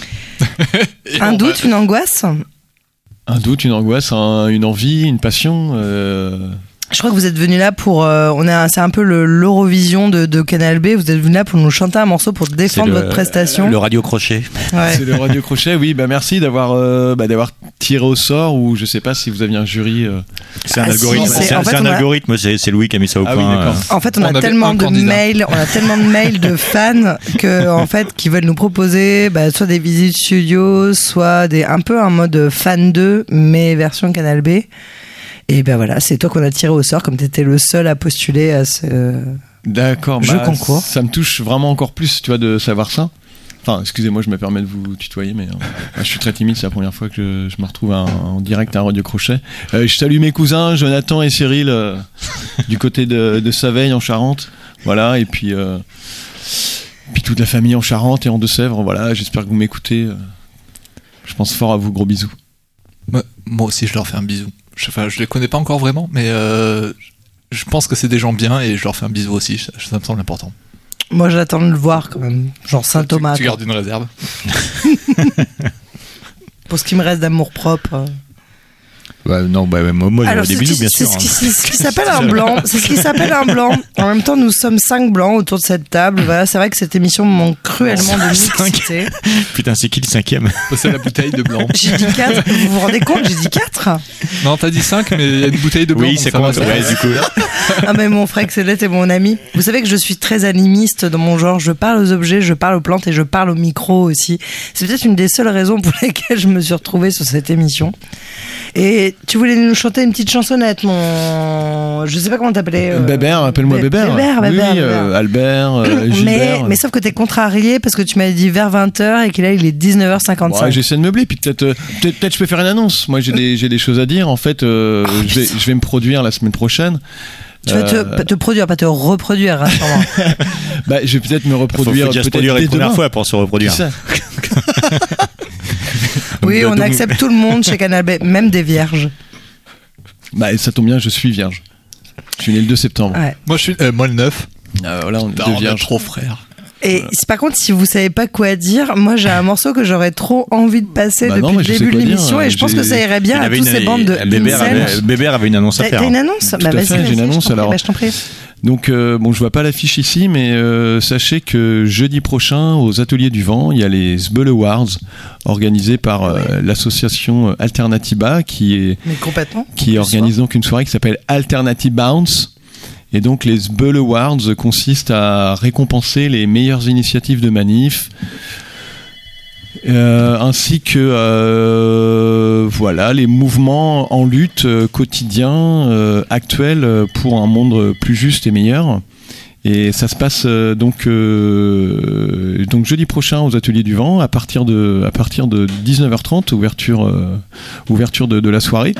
Et Un on doute, va- une angoisse? Un doute, une angoisse, un- une envie, une passion. euh, Je crois que vous êtes venu là pour. euh, on a, c'est un peu le, l'Eurovision de, de Canal B. Vous êtes venu là pour nous chanter un morceau pour défendre le- votre prestation. Le radio crochet. Ouais. C'est le radio crochet, oui, bah merci d'avoir euh, bah, d'avoir tiré au sort, ou je sais pas si vous aviez un jury. euh, C'est un Ah, si, algorithme. c'est- C'est, en fait, c'est un on a- algorithme. C'est, c'est Louis qui a mis ça au Ah oui, point. d'accord. En fait, on, On a avait tellement un de candidat. mails, on a tellement de mails de fans que en fait, qui veulent nous proposer bah, soit des visites studio, soit des un peu un mode fan deux, mais version Canal B. Et ben voilà, c'est toi qu'on a tiré au sort, comme t'étais le seul à postuler à ce. D'accord, Jeu bah, concours. ça me touche vraiment encore plus, tu vois, de savoir ça. Enfin, excusez-moi, je me permets de vous tutoyer, mais euh, je suis très timide, c'est la première fois que je, je me retrouve en, en direct à un radio crochet. Euh, je salue mes cousins, Jonathan et Cyril, euh, du côté de, de Saveille en Charente. Voilà, et puis, euh, puis toute la famille en Charente et en Deux-Sèvres. Voilà, j'espère que vous m'écoutez. euh, Je pense fort à vous, gros bisous. Moi, moi aussi, je leur fais un bisou. Je, enfin, je les connais pas encore vraiment, mais euh, je pense que c'est des gens bien et je leur fais un bisou aussi. Ça, ça me semble important. Moi, j'attends de le voir quand même. Genre Saint-Thomas. Tu, tu gardes une réserve. pour ce qui me reste d'amour propre. Bah, non, bah, moi, moi Alors, j'ai des c'est, bisous, bien c'est sûr. ce qui, c'est ce qui s'appelle un blanc. C'est ce qui s'appelle un blanc. En même temps, nous sommes cinq blancs autour de cette table. Voilà, c'est vrai que cette émission me manque cruellement de mixité. Putain, c'est qui le cinquième? C'est la bouteille de blanc. J'ai dit quatre. Vous vous rendez compte? J'ai dit quatre. Non, t'as dit cinq, mais il y a une bouteille de blanc. Oui, donc c'est ça quoi? va, Ouais, ça du coup. Ah, mais mon frère Xelet est mon ami. Vous savez que je suis très animiste dans mon genre. Je parle aux objets, je parle aux plantes et je parle au micro aussi. C'est peut-être une des seules raisons pour lesquelles je me suis retrouvée sur cette émission. Et tu voulais nous chanter une petite chansonnette, mon. Je sais pas comment t'appelais. Euh... Bébert, appelle-moi Bé- Bébert. Bébert, Oui, Bébert, oui, Bébert. euh, Albert, euh, mais, Gilbert. mais sauf que t'es contrarié parce que tu m'avais dit vers vingt heures et qu'il là il est dix-neuf heures cinquante-cinq. Ouais, j'essaie de meubler, puis peut-être, euh, peut-être, peut-être je peux faire une annonce. Moi, j'ai des, j'ai des choses à dire. En fait, euh, Oh, je, vais, je vais me produire la semaine prochaine. Tu vas te, Euh, pas te produire, pas te reproduire, rassure-moi. bah, je vais peut-être me Faut, reproduire. faut déjà se peut-être produire dès une première demain. fois pour se reproduire. C'est ça. Oui, Donc, on donc- accepte tout le monde chez Canal B, même des vierges. Bah, ça tombe bien, je suis vierge. Je suis né le deux septembre. Ouais. Moi, je suis, euh, moi le neuf. Ah, voilà, on est Putain, deux on est vierges. trop frères. Et si- par contre, si vous savez pas quoi dire, moi j'ai un morceau que j'aurais trop envie de passer Bah depuis non, moi, le je sais début de quoi dire, l'émission et je pense j'ai- que ça irait bien Il à avait tous une- ces bandes de Bébert Lindsay. avait, Bébert avait une annonce à T'as faire. t'as une annonce? Bah à vas-y, fait, j'ai vas-y, une je annonce, t'en prie, alors. bah, je t'en prie. Donc, euh, bon, je vois pas l'affiche ici, mais euh, sachez que jeudi prochain, aux Ateliers du Vent, il y a les Sbull Awards organisés par euh, l'association Alternatiba, qui est Mais complètement. qui organise donc une soirée qui s'appelle Alternative Bounce. Et donc les Sbull Awards consistent à récompenser les meilleures initiatives de manif, euh, ainsi que euh, voilà les mouvements en lutte euh, quotidiens euh, actuels euh, pour un monde plus juste et meilleur. Et ça se passe euh, donc euh, donc jeudi prochain aux Ateliers du Vent à partir de à partir de dix-neuf heures trente, ouverture euh, ouverture de, de la soirée.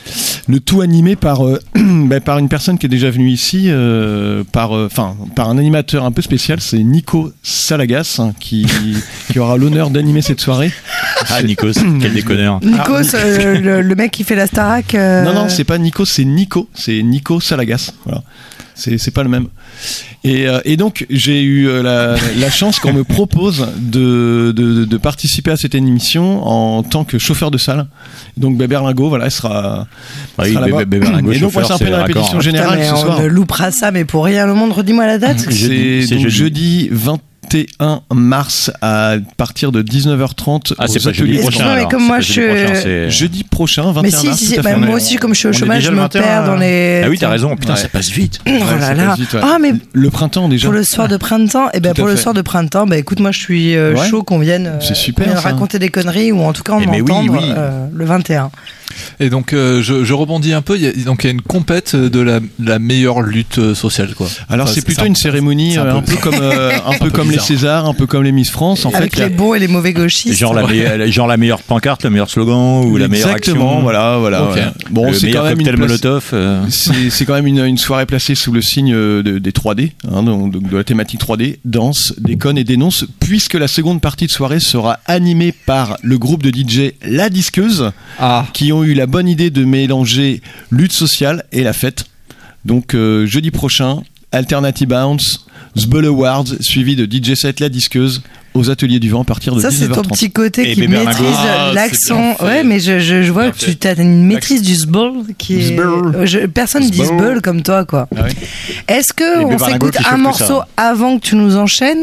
Le tout animé par euh, bah, par une personne qui est déjà venue ici, euh, par enfin par un animateur un peu spécial, c'est Nico Salagas hein, qui qui aura l'honneur d'animer cette soirée. Ah, Nikos, quel déconneur. Nikos, euh, le, le mec qui fait la Starac. euh, Non non, c'est pas Nico, c'est Nico, c'est Nico Salagas. Voilà. C'est, c'est pas le même. Et, euh, et donc, j'ai eu euh, la, la chance qu'on me propose de, de, de participer à cette émission en tant que chauffeur de salle. Donc, Bébert Lingot, voilà, elle sera, Ah oui, sera là-bas. Bébé- Bébé Lingot, Et donc, moi, chauffeur, c'est un peu c'est une répétition raccord. générale Putain, mais ce soir. on ne loupera ça, mais pour rien au monde. Redis-moi la date. C'est Jeudi, c'est donc jeudi. jeudi vingt et un mars à partir de dix-neuf heures trente Ah, c'est aux pas jeudi Ateliers. prochain. Non, mais alors. comme C'est moi, pas je jeudi suis- prochain, c'est- Jeudi prochain, vingt et un Mais si, mars. si, tout si, à bah, fait. moi aussi, comme je suis au On est chômage, déjà je le me vingt et un, perds dans les. Ah oui, t'as raison. Putain, Ouais. ça passe vite. Oh Ouais, là ça là. passe vite, ouais. Ah, mais Le printemps déjà. pour le soir de printemps, et ben Tout à pour le fait. soir de printemps, bah écoute, moi je suis euh, Ouais. chaud qu'on vienne, euh, C'est super, qu'on vienne ça. raconter des conneries ou en tout cas en Eh mais oui, entendre oui. euh, le vingt et un. Et donc, euh, je, je rebondis un peu. Il y a, donc, il y a une compète de la, la meilleure lutte euh, sociale, quoi. Alors Enfin, c'est plutôt un- une cérémonie c'est un euh, un peu- peu comme euh, un peu peu comme les bizarre. Césars, un peu comme les Miss France. En Avec fait, il y a- les bons et les mauvais gauchistes. Genre la, meilleure, genre la meilleure pancarte, le meilleur slogan ou la meilleure Exactement, action. voilà, voilà. Ok. voilà. Bon, le c'est meilleur quand même cocktail une place- Molotov. euh. C'est c'est quand même une, une soirée placée sous le signe de, des trois D, hein, donc, donc de la thématique trois D, danse, déconne et dénonce, puisque la seconde partie de soirée sera animée par le groupe de D J La Disqueuse, Ah, qui ont eu la bonne idée de mélanger lutte sociale et la fête. Donc euh, jeudi prochain, Alternative Bounce, Sbull Awards, suivi de D J set La Disqueuse aux Ateliers du Vent à partir de Ça, c'est dix-neuf heures ton trente. petit côté Et qui Bébé maîtrise Ringo. Ah, c'est l'accent. bien fait. Ouais, mais je, je, je vois Bien que fait. tu as une maîtrise du sbull qui est. Sbull. Euh, je- personne dit Sbull. sbull comme toi, quoi. Ah ouais. Est-ce Et que on Bébé Ringo s'écoute qui un chauffe tout morceau ça. avant que tu nous enchaînes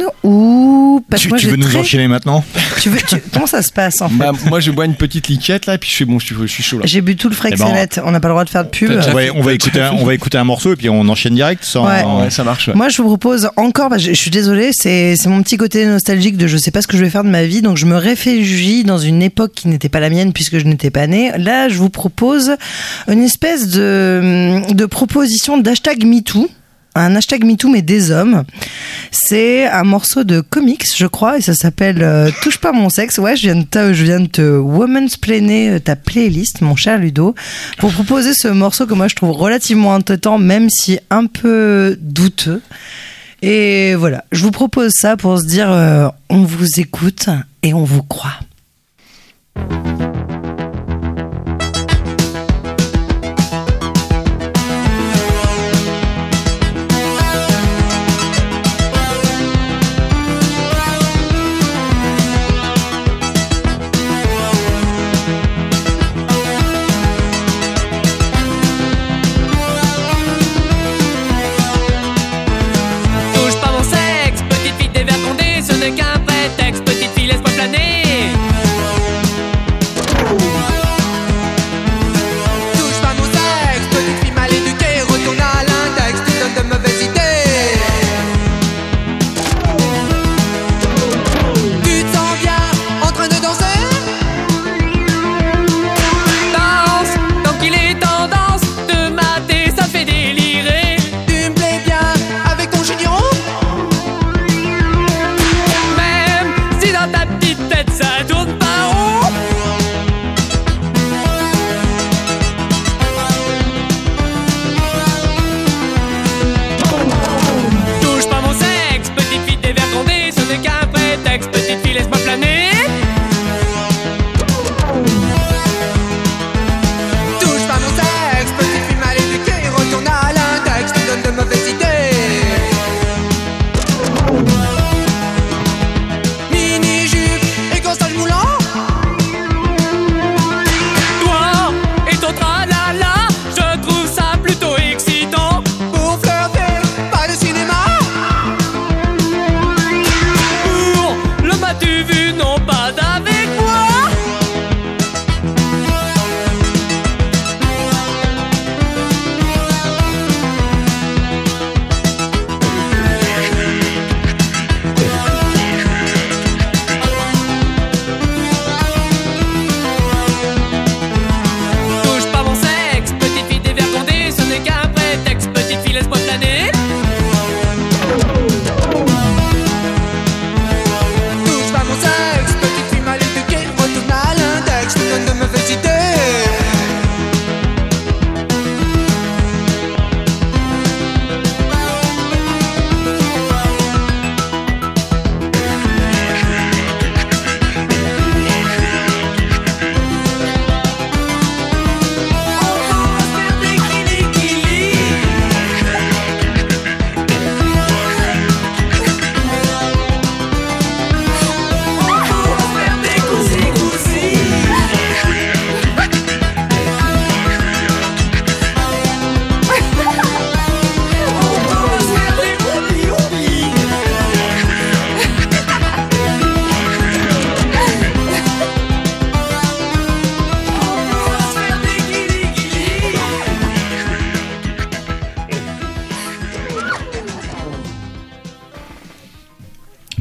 ou parce Tu, que moi tu j'ai veux nous très- enchaîner maintenant? Tu veux, tu- Comment ça se passe en fait? Bah, moi je bois une petite liquette là et puis je suis bon, je suis, je suis chaud là. J'ai bu tout le Eh ben, Frexenet. On n'a pas le droit de faire de pub. T'as déjà On va, on va écouter un, on va écouter un morceau et puis on enchaîne direct sans. Ouais. Ouais, ça marche. Ouais. Moi, je vous propose encore, bah, je, je suis désolée, c'est c'est mon petit côté nostalgique de je sais pas ce que je vais faire de ma vie, donc je me réfugie dans une époque qui n'était pas la mienne puisque je n'étais pas née. Là, je vous propose une espèce de, de proposition d'hashtag MeToo. Un hashtag MeToo mais des hommes. C'est un morceau de comics, je crois, et ça s'appelle euh, Touche pas mon sexe. Ouais, je viens de te, je viens de te womansplainer euh, ta playlist, mon cher Ludo, pour proposer ce morceau que moi je trouve relativement entêtant, même si un peu douteux. Et voilà, je vous propose ça pour se dire euh, on vous écoute et on vous croit.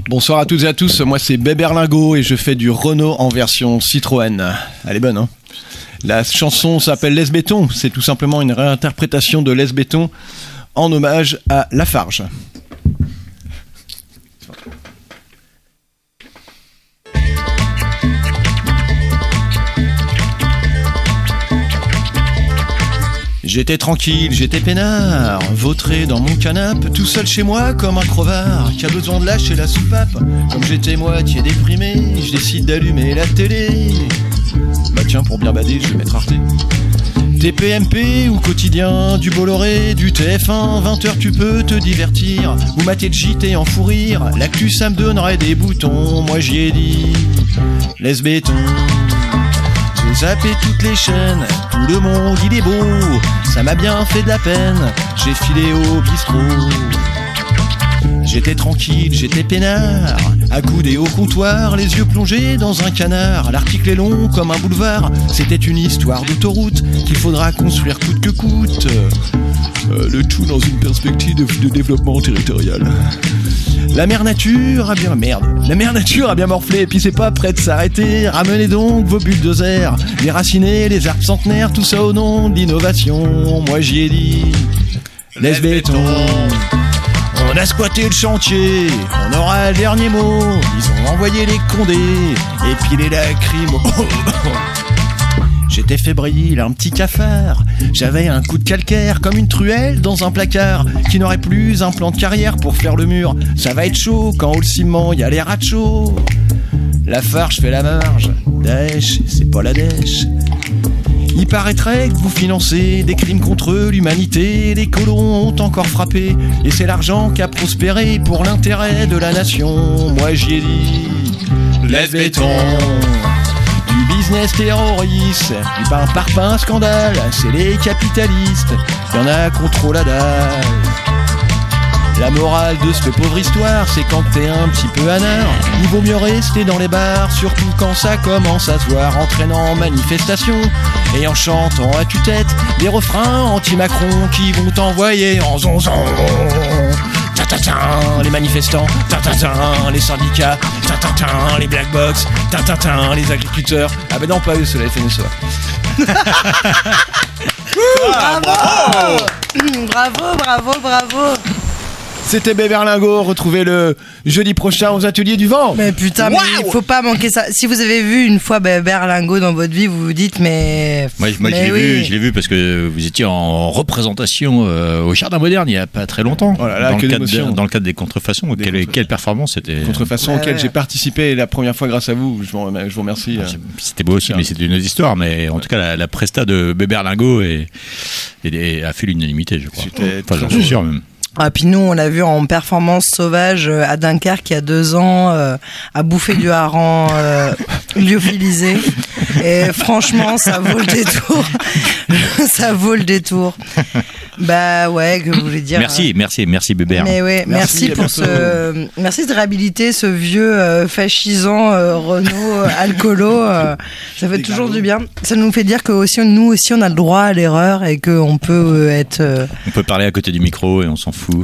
Bonsoir à toutes et à tous, moi c'est Béberlingo et je fais du Renault en version Citroën. Elle est bonne, hein. La chanson s'appelle Laisse Béton, c'est tout simplement une réinterprétation de Laisse Béton en hommage à Lafarge. J'étais tranquille, j'étais peinard, vautré dans mon canapé, tout seul chez moi comme un crevard qui a besoin de lâcher la soupape. Comme j'étais moitié déprimé, je décide d'allumer la télé. Bah tiens, pour bien bader, je vais mettre Arte. T P M P ou quotidien, du Bolloré, du T F un, vingt heures tu peux te divertir, ou mater le J T en fou rire, l'actu ça me donnerait des boutons, moi j'y ai dit, laisse béton. J'ai zappé toutes les chaînes, tout le monde il est beau, ça m'a bien fait de la peine, j'ai filé au bistrot. J'étais tranquille, j'étais peinard, accoudé au comptoir, les yeux plongés dans un canard. L'article est long comme un boulevard, c'était une histoire d'autoroute qu'il faudra construire coûte que coûte. Euh, le tout dans une perspective de, de développement territorial. La mère nature a bien... Merde. La mère nature a bien morflé et puis c'est pas prêt de s'arrêter. Ramenez donc vos bulldozers, les racines, les arbres centenaires, tout ça au nom de l'innovation. Moi j'y ai dit, laisse béton. On a squatté le chantier, on aura le dernier mot. Ils ont envoyé les condés et puis les lacrymos. J'étais fébrile, un petit cafard. J'avais un coup de calcaire comme une truelle dans un placard qui n'aurait plus un plan de carrière pour faire le mur. Ça va être chaud quand au ciment y a les rats chauds. La farge fait la marge, Daesh, c'est pas la dèche. Il paraîtrait que vous financez des crimes contre l'humanité. Les colons ont encore frappé et c'est l'argent qui a prospéré pour l'intérêt de la nation. Moi j'y ai dit, laisse béton. Du business terroriste, du pain par pain scandale, c'est les capitalistes, y'en a contre la dalle. La morale de cette pauvre histoire, c'est quand t'es un petit peu anard, il vaut mieux rester dans les bars, surtout quand ça commence à se voir, entraînant en manifestation et en chantant à tue-tête des refrains anti-Macron qui vont t'envoyer en zonzon. Ta-ta-ta, les manifestants, ta-ta-ta, les syndicats, ta-ta-ta, les black box, ta-ta-ta, les agriculteurs. Ah ben non, pas eux, c'est la F N S E A. Bravo, bravo, bravo, bravo. C'était Béberlingo, retrouvez-le jeudi prochain aux Ateliers du Vent. Mais putain, wow, mais il faut pas manquer ça. Si vous avez vu une fois Béberlingo dans votre vie, vous vous dites mais... Moi, moi mais je l'ai oui. vu, je l'ai vu parce que vous étiez en représentation euh, au Jardin Moderne il y a pas très longtemps. Oh là là, dans, le cadre de, dans le cadre des contrefaçons. Des quelle, contre... quelle performance c'était. Contrefaçons ouais, auxquelles ouais. j'ai participé la première fois grâce à vous. Je vous, je vous remercie. Ah, c'était beau aussi, mais c'était une autre histoire. Mais en tout cas, la, la presta de Béberlingo est, est, est, a fait l'unanimité, je crois. Enfin, j'en suis sûr même. Ah, puis nous, on l'a vu en performance sauvage à Dunkerque il y a deux ans, euh, à bouffer du hareng euh, lyophilisé. Et franchement, ça vaut le détour. Ça vaut le détour. Bah ouais, que vous voulez dire. Merci, euh... merci, merci Bébert. Mais ouais, merci, merci pour ce, merci de réhabiliter ce vieux euh, fascisant euh, Renault euh, alcoolo. Euh, ça fait toujours du bien. Ça nous fait dire que aussi, nous aussi, on a le droit à l'erreur et qu'on peut euh, être. Euh... On peut parler à côté du micro et on s'en fout.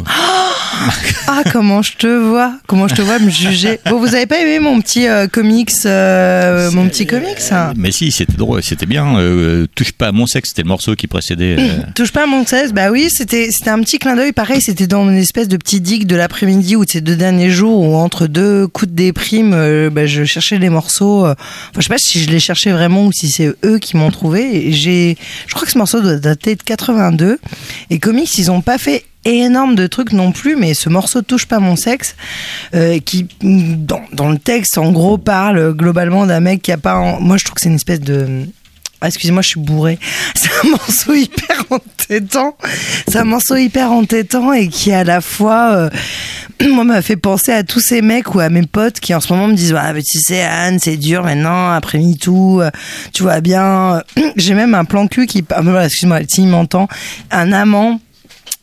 Ah, comment je te vois, comment je te vois me juger. Bon, vous avez pas aimé mon petit euh, comics, euh, mon petit comics hein. Mais si, c'était drôle, c'était bien. Euh, Touche pas à mon sexe, c'était le morceau qui précédait. Euh... Touche pas à mon sexe, bah oui, c'était c'était un petit clin d'œil. Pareil, c'était dans une espèce de petit dig de l'après-midi ou de ces deux derniers jours où entre deux coups de déprime, euh, bah, je cherchais les morceaux. Euh... Enfin, je sais pas si je les cherchais vraiment ou si c'est eux qui m'ont trouvé. Et j'ai, je crois que ce morceau doit dater de quatre-vingt-deux. Et comics, ils ont pas fait énorme de trucs non plus, mais ce morceau Touche pas mon sexe euh, qui dans, dans le texte en gros parle globalement d'un mec qui a pas en... moi je trouve que c'est une espèce de ah, excusez-moi je suis bourré, c'est un morceau hyper entêtant c'est un morceau hyper entêtant et qui à la fois euh, moi m'a fait penser à tous ces mecs ou à mes potes qui en ce moment me disent ah, mais tu sais Anne c'est dur maintenant après MeToo euh, tu vois bien j'ai même un plan cul qui ah, excuse-moi s'il m'entend un amant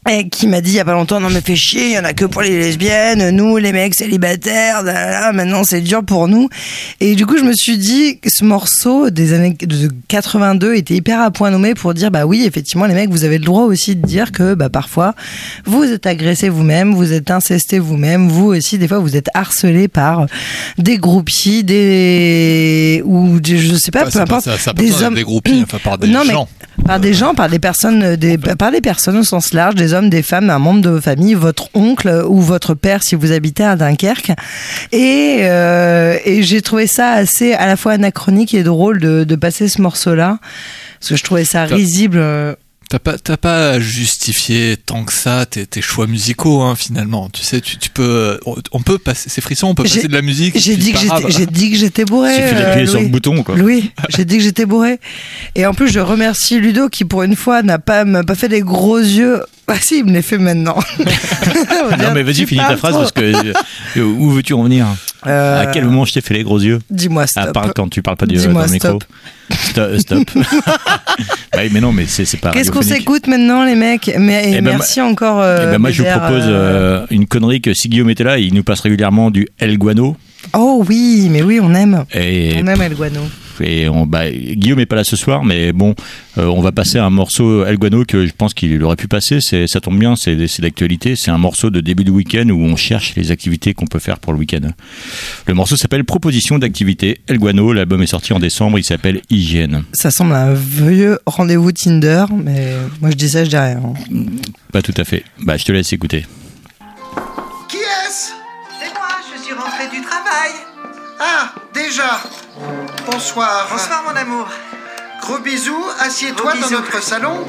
Et qui m'a dit il y a pas longtemps, non mais fais chier, il y en a que pour les lesbiennes, nous les mecs célibataires, là, là, là, maintenant c'est dur pour nous. Et du coup je me suis dit que ce morceau des années de quatre-vingt-deux était hyper à point nommé pour dire bah oui effectivement les mecs vous avez le droit aussi de dire que bah parfois vous êtes agressés vous-même, vous êtes incestés vous-même, vous aussi des fois vous êtes harcelés par des groupies, des ou des, je sais pas Enfin, peu importe pas, ça, ça des hommes des groupies, enfin par des non, gens. Mais par des gens, par des personnes, des, par des personnes au sens large, des hommes, des femmes, un membre de votre famille, votre oncle ou votre père si vous habitez à Dunkerque. Et, euh, et j'ai trouvé ça assez à la fois anachronique et drôle de, de passer ce morceau-là. Parce que je trouvais ça risible. T'as pas, t'as pas à justifier tant que ça tes, tes choix musicaux, hein, finalement. Tu sais, tu, tu peux, on peut passer, c'est frisson, on peut passer de la musique. J'ai dit, que j'étais, j'ai dit que j'étais bourré. Il suffit d'appuyer euh, sur le bouton, quoi. Louis, j'ai dit que j'étais bourré. Et en plus, je remercie Ludo qui, pour une fois, n'a pas, m'a pas fait des gros yeux. Ah si, il me les fait maintenant. Non, mais vas-y, finis ta phrase parce que euh, où veux-tu en venir euh... À quel moment je t'ai fait les gros yeux? Dis-moi stop. À part quand tu parles pas du, dans le micro. Stop. Stop. Bah, mais non, mais c'est, c'est pas. Qu'est-ce qu'on s'écoute maintenant, les mecs? Mais eh ben, merci encore. Euh, eh ben, moi, je vous propose euh, une connerie que si Guillaume était là, il nous passe régulièrement du El Guano. Oh oui, mais oui, on aime. Et on aime El Guano. Et on, bah, Guillaume est pas là ce soir, mais bon, euh, on va passer un morceau El Guano que je pense qu'il aurait pu passer. C'est, ça tombe bien, c'est, c'est d'actualité. C'est un morceau de début de week-end où on cherche les activités qu'on peut faire pour le week-end. Le morceau s'appelle Proposition d'activité El Guano. L'album est sorti en décembre. Il s'appelle Hygiène. Ça semble un vieux rendez-vous Tinder, mais moi je dis ça, je dis rien. Pas tout à fait. Bah, je te laisse écouter. Qui est-ce? C'est moi, je suis rentrée du travail. Ah, déjà. Bonsoir. Bonsoir mon amour. Gros bisous, assieds-toi Gros dans bisous. notre salon.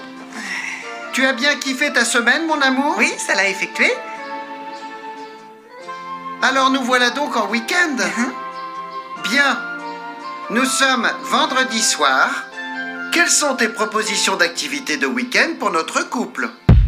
Tu as bien kiffé ta semaine, mon amour? Oui, ça l'a effectué. Alors nous voilà donc en week-end. Mm-hmm. Bien. Nous sommes vendredi soir. Quelles sont tes propositions d'activité de week-end pour notre couple?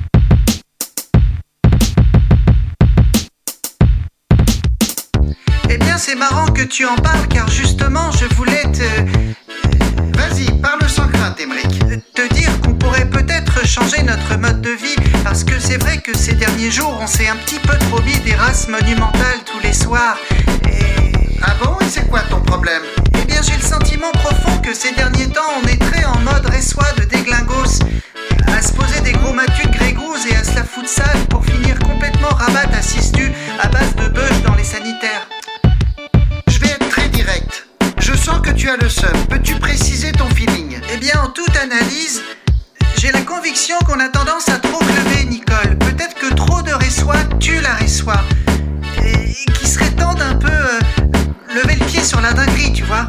Eh bien, c'est marrant que tu en parles, car justement, je voulais te... Vas-y, parle sans crainte, Émeric. Te dire qu'on pourrait peut-être changer notre mode de vie, parce que c'est vrai que ces derniers jours, on s'est un petit peu trop mis des races monumentales tous les soirs, et... Ah bon? Et c'est quoi ton problème? Eh bien, j'ai le sentiment profond que ces derniers temps, on est très en mode ressois de déglingos, à se poser des gros matus de grégouses et à se la foutre sale pour finir complètement rabat assistu à base de beuges dans les sanitaires. Je vais être très direct. Je sens que tu as le seum. Peux-tu préciser ton feeling? Eh bien, en toute analyse, j'ai la conviction qu'on a tendance à trop clever, Nicole. Peut-être que trop de ressois tue la ressois. Et qu'il serait temps d'un peu euh, lever le pied sur la dinguerie, tu vois.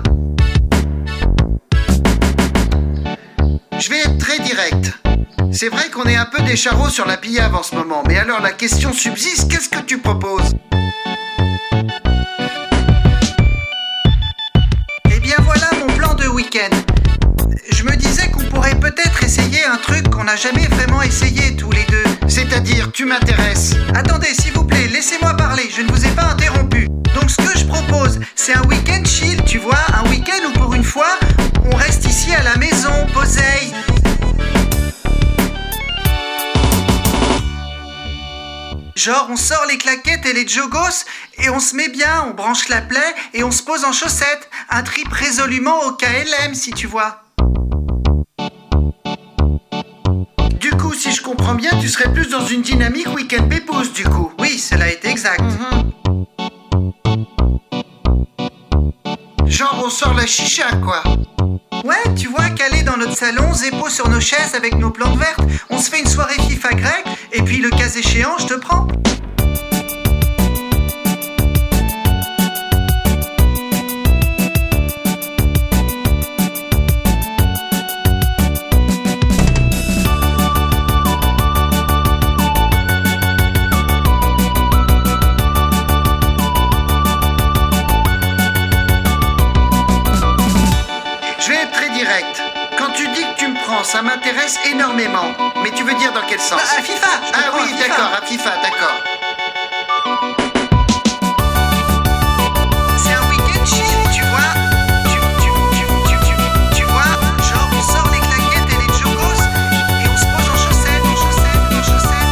Je vais être très direct. C'est vrai qu'on est un peu des charros sur la pillave en ce moment, mais alors la question subsiste, qu'est-ce que tu proposes? Eh bien voilà mon plan de week-end. Je me disais qu'on pourrait peut-être essayer un truc qu'on n'a jamais vraiment essayé tous les deux. C'est-à-dire, tu m'intéresses. Attendez, s'il vous plaît, laissez-moi parler, je ne vous ai pas interrompu. Donc ce que je propose, c'est un week-end chill, tu vois, un week-end où pour une fois, on reste ici à la maison, poseille. Genre, on sort les claquettes et les jogos, et on se met bien, on branche la plaie, et on se pose en chaussettes. Un trip résolument au K L M, si tu vois. Du coup, si je comprends bien, tu serais plus dans une dynamique week-end pépouze, du coup. Oui, cela est exact. Mm-hmm. Genre, on sort la chicha, quoi. Ouais, tu vois, calé dans notre salon, zépo sur nos chaises avec nos plantes vertes, on se fait une soirée FIFA grecque, et puis le cas échéant, je te prends. Ça m'intéresse énormément. Mais tu veux dire dans quel sens? À FIFA. Ah oui, d'accord, à FIFA, d'accord. C'est un week-end chill, tu vois. Tu, tu, tu, tu, tu, tu vois, genre on sort les claquettes et les jogos et on se pose en chaussettes, en chaussettes, en chaussettes.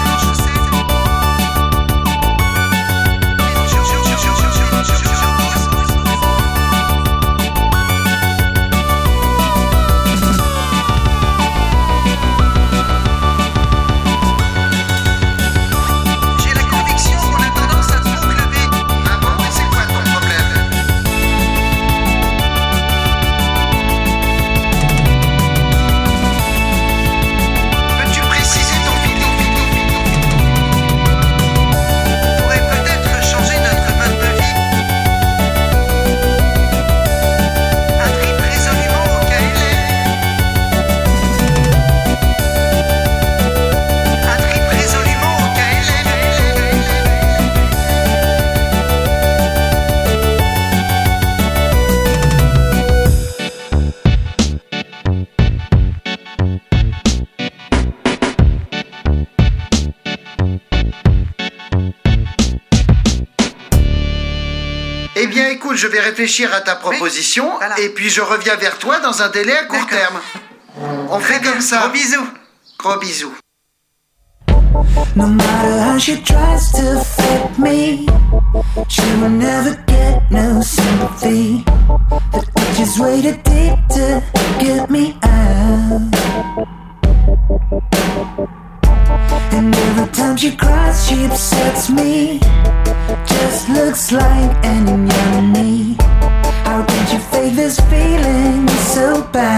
écoute, je vais réfléchir à ta proposition, Oui, voilà. et puis je reviens vers toi dans un délai à court D'accord. terme. On Très fait bien. comme ça. Gros bisous. Gros bisous. No matter how she tries to fit me, she will never get no sympathy. The ditches waded deep to get me out. And every time she cries, she upsets me. Just looks like an enemy. How could you fake this feeling so bad?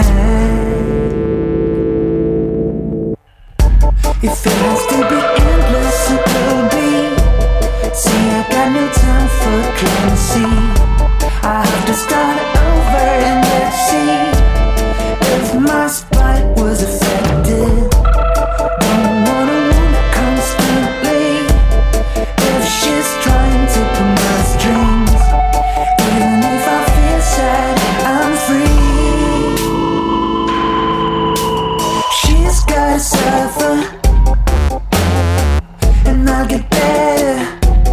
If it has to be endless, it will be. See, I got no time for clemency. I have to start over and let's see if my spite was affected. Don't wanna wound her constantly. If she's trying to pull my strings, even if I feel sad, I'm free. She's gotta suffer, and I'll get better.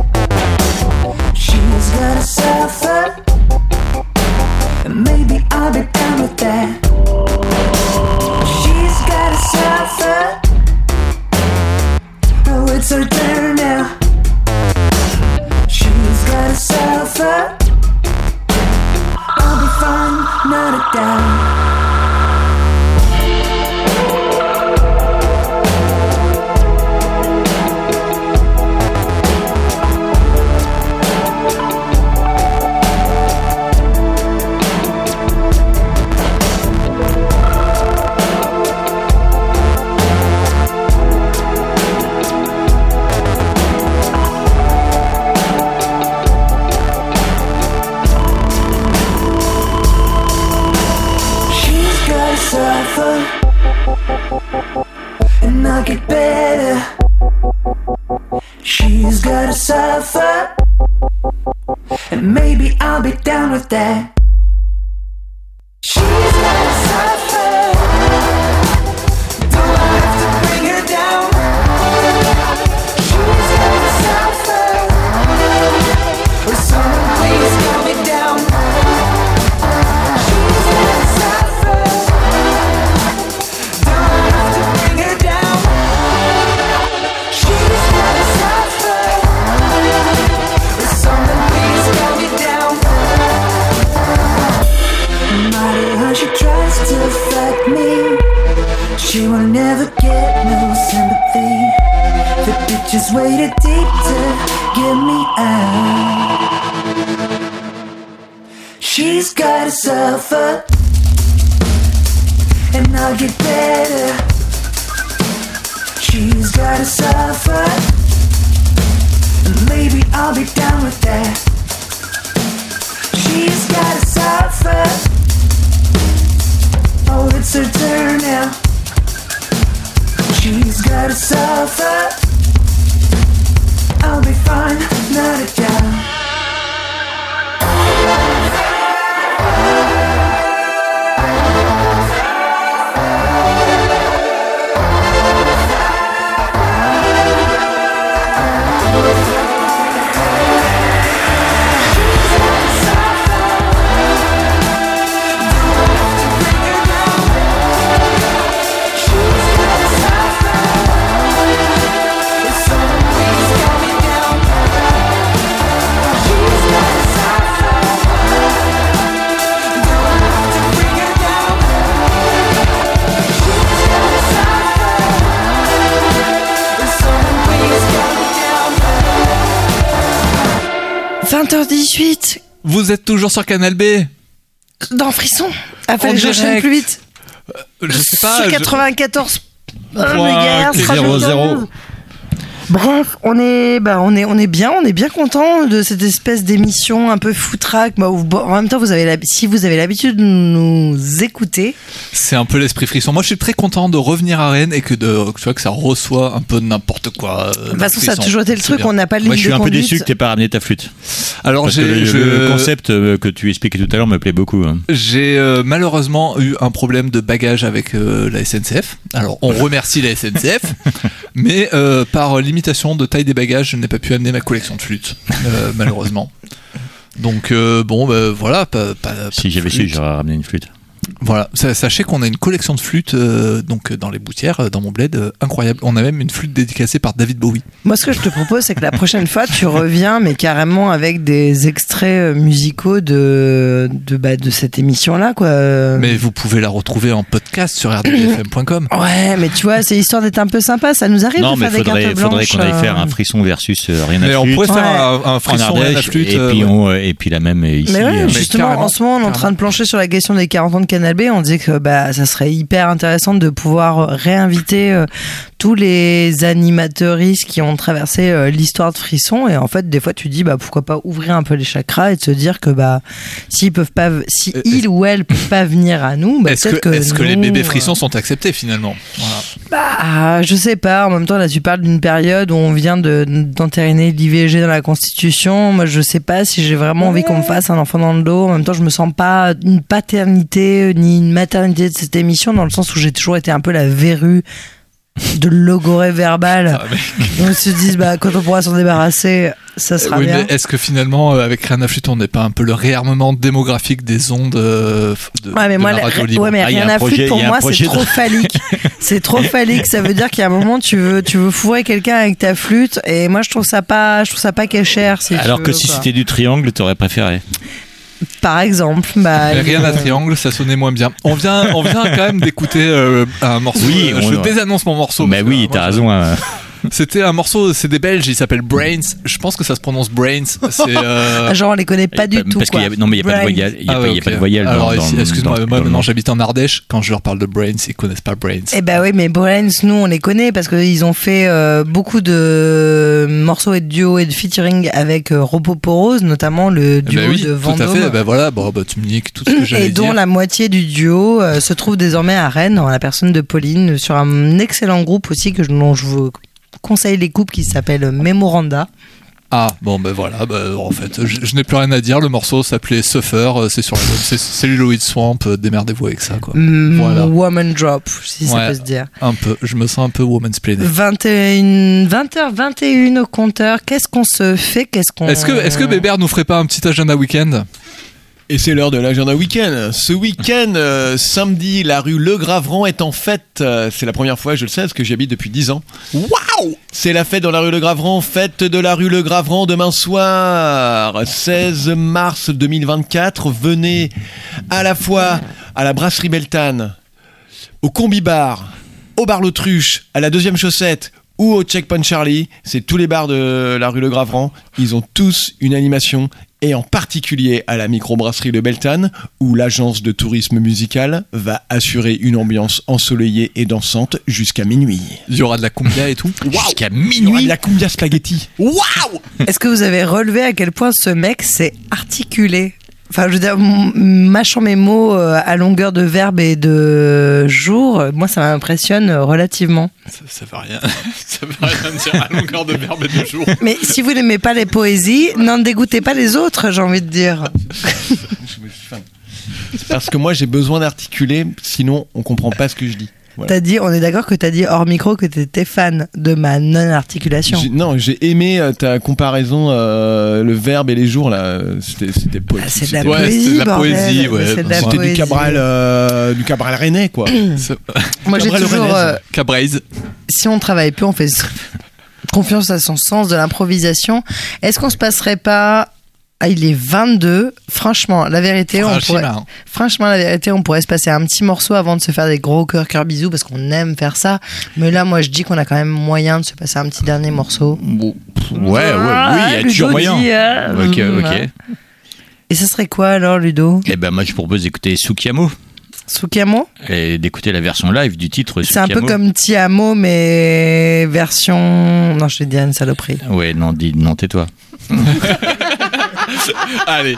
She's gotta suffer, and maybe I'll be down with that. She's gotta suffer. Oh, it's her turn now. She's gotta suffer. I'll be fine, not a doubt. Suffer, and I'll get better. She's gotta suffer, and maybe I'll be down with that. She's gotta suffer. Don't I have to bring her down? She's gotta suffer. Or someone please calm me down. She's gotta suffer. She tries to fight me, she will never get no sympathy. The bitches waited deep to get me out. She's gotta suffer, and I'll get better. She's gotta suffer, and maybe I'll be down with that. She's gotta suffer. Oh, it's her turn now. She's gotta suffer. I'll be fine, not a doubt. vingt heures dix-huit. Vous êtes toujours sur Canal B. Dans Frisson. Ah, fallait En que j'enchaîne direct. plus vite. Euh, je sais pas. Sur je- quatre-vingt-quatorze Point mégahertz, zéro zéro. Bref, on est, bah, on est, on est bien, on est bien content de cette espèce d'émission un peu foutraque. Bah, où- bon, en même temps, vous avez la, si vous avez l'habitude de nous écouter, C'est un peu l'esprit frisson. Moi, je suis très content de revenir à Rennes et que de, que tu vois, que ça reçoit un peu de n'importe quoi. euh, de toute façon, ça a frisson. toujours été le C'est truc. bien. On n'a pas de Moi, ligne je suis de un peu conduite. déçu que t'aies pas ramené ta flûte. Alors, Parce que j'ai, le, je- le concept euh, que tu expliquais tout à l'heure me plaît beaucoup. hein. J'ai euh, malheureusement eu un problème de bagage avec euh, la S N C F. Alors, on remercie la S N C F, mais euh, par limitation de taille des bagages, je n'ai pas pu amener ma collection de flûtes, euh, malheureusement. Donc euh, bon, bah, voilà. Pas, pas, pas Si j'avais su, j'aurais ramené une flûte. Voilà, sachez qu'on a une collection de flûtes euh, donc dans les boutières, euh, dans mon bled, euh, incroyable. On a même une flûte dédicacée par David Bowie. Moi, ce que je te propose, c'est que la prochaine fois, tu reviens, mais carrément avec des extraits musicaux de de, bah, de cette émission-là, quoi. Mais vous pouvez la retrouver en podcast sur r d f m point com. Ouais, mais tu vois, c'est histoire d'être un peu sympa. Ça nous arrive Non, de mais faire des faudrait, cartes faudrait blanches. qu'on aille euh, faire un frisson versus euh, rien à Mais flûte. on pourrait faire Ouais. un, un frisson en rien à Ardèche, flûte. et euh, puis ouais. on, et puis la même ici. Mais ouais, euh, justement, carrément, en ce moment, on est en carrément. train de plancher sur la question des quarante ans de Canal B. On dit que bah, ça serait hyper intéressant de pouvoir réinviter euh, tous les animateuristes qui ont traversé euh, l'histoire de Frisson. Et en fait, des fois, tu dis bah, pourquoi pas ouvrir un peu les chakras et de se dire que bah, s'ils peuvent pas, si Euh, ils ou elles peuvent pas venir à nous, bah, Est-ce peut-être que, que, est-ce que nous, les bébés euh, frissons sont acceptés finalement? Voilà. Bah, je sais pas. En même temps, là, tu parles d'une période où on vient de, d'entériner l'I V G dans la Constitution. Moi, je sais pas si j'ai vraiment envie qu'on me fasse un enfant dans le dos. En même temps, je me sens pas une paternité ni une maternité de cette émission, dans le sens où j'ai toujours été un peu la verrue de logorée verbale. Ah, mais- Donc, ils se disent, bah, quand on pourra s'en débarrasser, ça sera Oui, bien. mais est-ce que finalement, euh, avec Rien à flûte, on n'est pas un peu le réarmement démographique des ondes euh, de, Ouais, mais de moi, la la- radio libre? ouais, mais Ah, il y a rien un à projet- flûte, pour il y a un moi, c'est projet de- trop phallique. C'est trop phallique. Ça veut dire qu'à un moment, tu veux, tu veux fourrer quelqu'un avec ta flûte. Et moi, je trouve ça pas, je trouve ça pas cachère. Si Alors tu que veux, si quoi. c'était du triangle, t'aurais préféré. Par exemple, bah. Mais Rien à triangle, ça sonnait moins bien. On vient, on vient quand même d'écouter euh, un morceau. Oui, euh, on- je désannonce mon morceau. Mais parce que, oui, euh, t'as moi, raison. hein. C'était un morceau, c'est des Belges, il s'appelle Brains. Je pense que ça se prononce Brains. C'est, euh... Ah, genre, on les connaît pas du tout. Parce qu'il y a, quoi. non, mais il n'y a pas de Brains. voyelle. Il y a, Ah pas, ouais, il y a ok. pas de voyelle. Alors, dans, ici, dans- excuse-moi, dans- moi dans le maintenant nom. j'habite en Ardèche. Quand je leur parle de Brains, ils connaissent pas Brains. Eh ben oui, mais Brains, nous, on les connaît parce qu'ils ont fait euh, beaucoup de morceaux et de duos et de featuring avec euh, Ropoporose, notamment le Eh duo ben oui, de tout à Vendôme. fait. Ben voilà, bon, bah, tu me niques tout ce que j'allais Et dont dire. la moitié du duo euh, se trouve désormais à Rennes, en la personne de Pauline, sur un excellent groupe aussi que je, dont je vous conseille l'écoute qui s'appelle Memoranda. Ah, bon, ben voilà, ben, en fait, je, je n'ai plus rien à dire. Le morceau s'appelait Suffer, euh, c'est sur l'album, c'est Celluloid Swamp, euh, démerdez-vous avec ça, quoi. Mm, Voilà. Woman Drop, si ça Ouais, peut se dire. un peu, je me sens un peu woman's plaining. vingt et une, vingt heures vingt et une au compteur, qu'est-ce qu'on se fait, qu'est-ce qu'on... Est-ce que, est-ce que Bébert nous ferait pas un petit agenda week-end? Et c'est l'heure de l'agenda week-end. Ce week-end, euh, samedi, la rue Le Gravran est en fête. Euh, c'est la première fois, je le sais, parce que j'y habite depuis dix ans. Waouh! C'est la fête dans la rue Le Gravran, fête de la rue Le Gravran demain soir, seize mars deux mille vingt-quatre. Venez à la fois à la brasserie Beltane, au Combi Bar, au bar L'Autruche, à la deuxième chaussette ou au Checkpoint Charlie. C'est tous les bars de la rue Le Gravran. Ils ont tous une animation, et en particulier à la microbrasserie Le Beltane, où l'agence de tourisme musical va assurer une ambiance ensoleillée et dansante jusqu'à minuit. Il y aura de la cumbia et tout. Jusqu'à Il y aura minuit. de la cumbia spaghetti. Waouh! Est-ce que vous avez relevé à quel point ce mec s'est articulé? Enfin, je veux dire, m- mâchant mes mots euh, à longueur de verbe et de jour, euh, moi, ça m'impressionne euh, relativement. Ça, ça veut rien, ça veut rien dire à longueur de verbe et de jour. Mais si vous n'aimez pas les poésies, n'en dégoûtez pas les autres, j'ai envie de dire. C'est parce que moi j'ai besoin d'articuler, sinon on comprend pas ce que je dis. Voilà. T'as dit, on est d'accord que t'as dit hors micro que t'étais fan de ma non-articulation. J'ai- non, j'ai aimé euh, ta comparaison, euh, le verbe et les jours là. C'était, c'était poétique. Ah, c'est de la C'était- Ouais, poésie, c'était de la bordel. poésie, ouais. C'est de la C'était poésie. du Cabral, euh, du Cabral rennais quoi. Moi, j'ai Cabral toujours, Rennes. euh, Cabraise. si on travaille plus, on fait confiance à son sens de l'improvisation. Est-ce qu'on se passerait pas... Ah, il est vingt-deux. Franchement, la vérité, on Franchement, pourrait... hein. Franchement, la vérité, on pourrait se passer un petit morceau avant de se faire des gros cœurs, cœurs, bisous, parce qu'on aime faire ça. Mais là, moi, je dis qu'on a quand même moyen de se passer un petit dernier morceau. Ouais, ouais, oui, Ah, il y a Ludo toujours moyen. dit, hein. Ok, Mm, ok. Et ça serait quoi alors, Ludo? Eh ben, moi, je propose d'écouter Sukiamo Tsukamo? et d'écouter la version live du titre C'est un Sukiamo. peu comme Tiamo, mais version... Non, je vais dire une saloperie. Ouais, non, dis, non, tais-toi. Allez.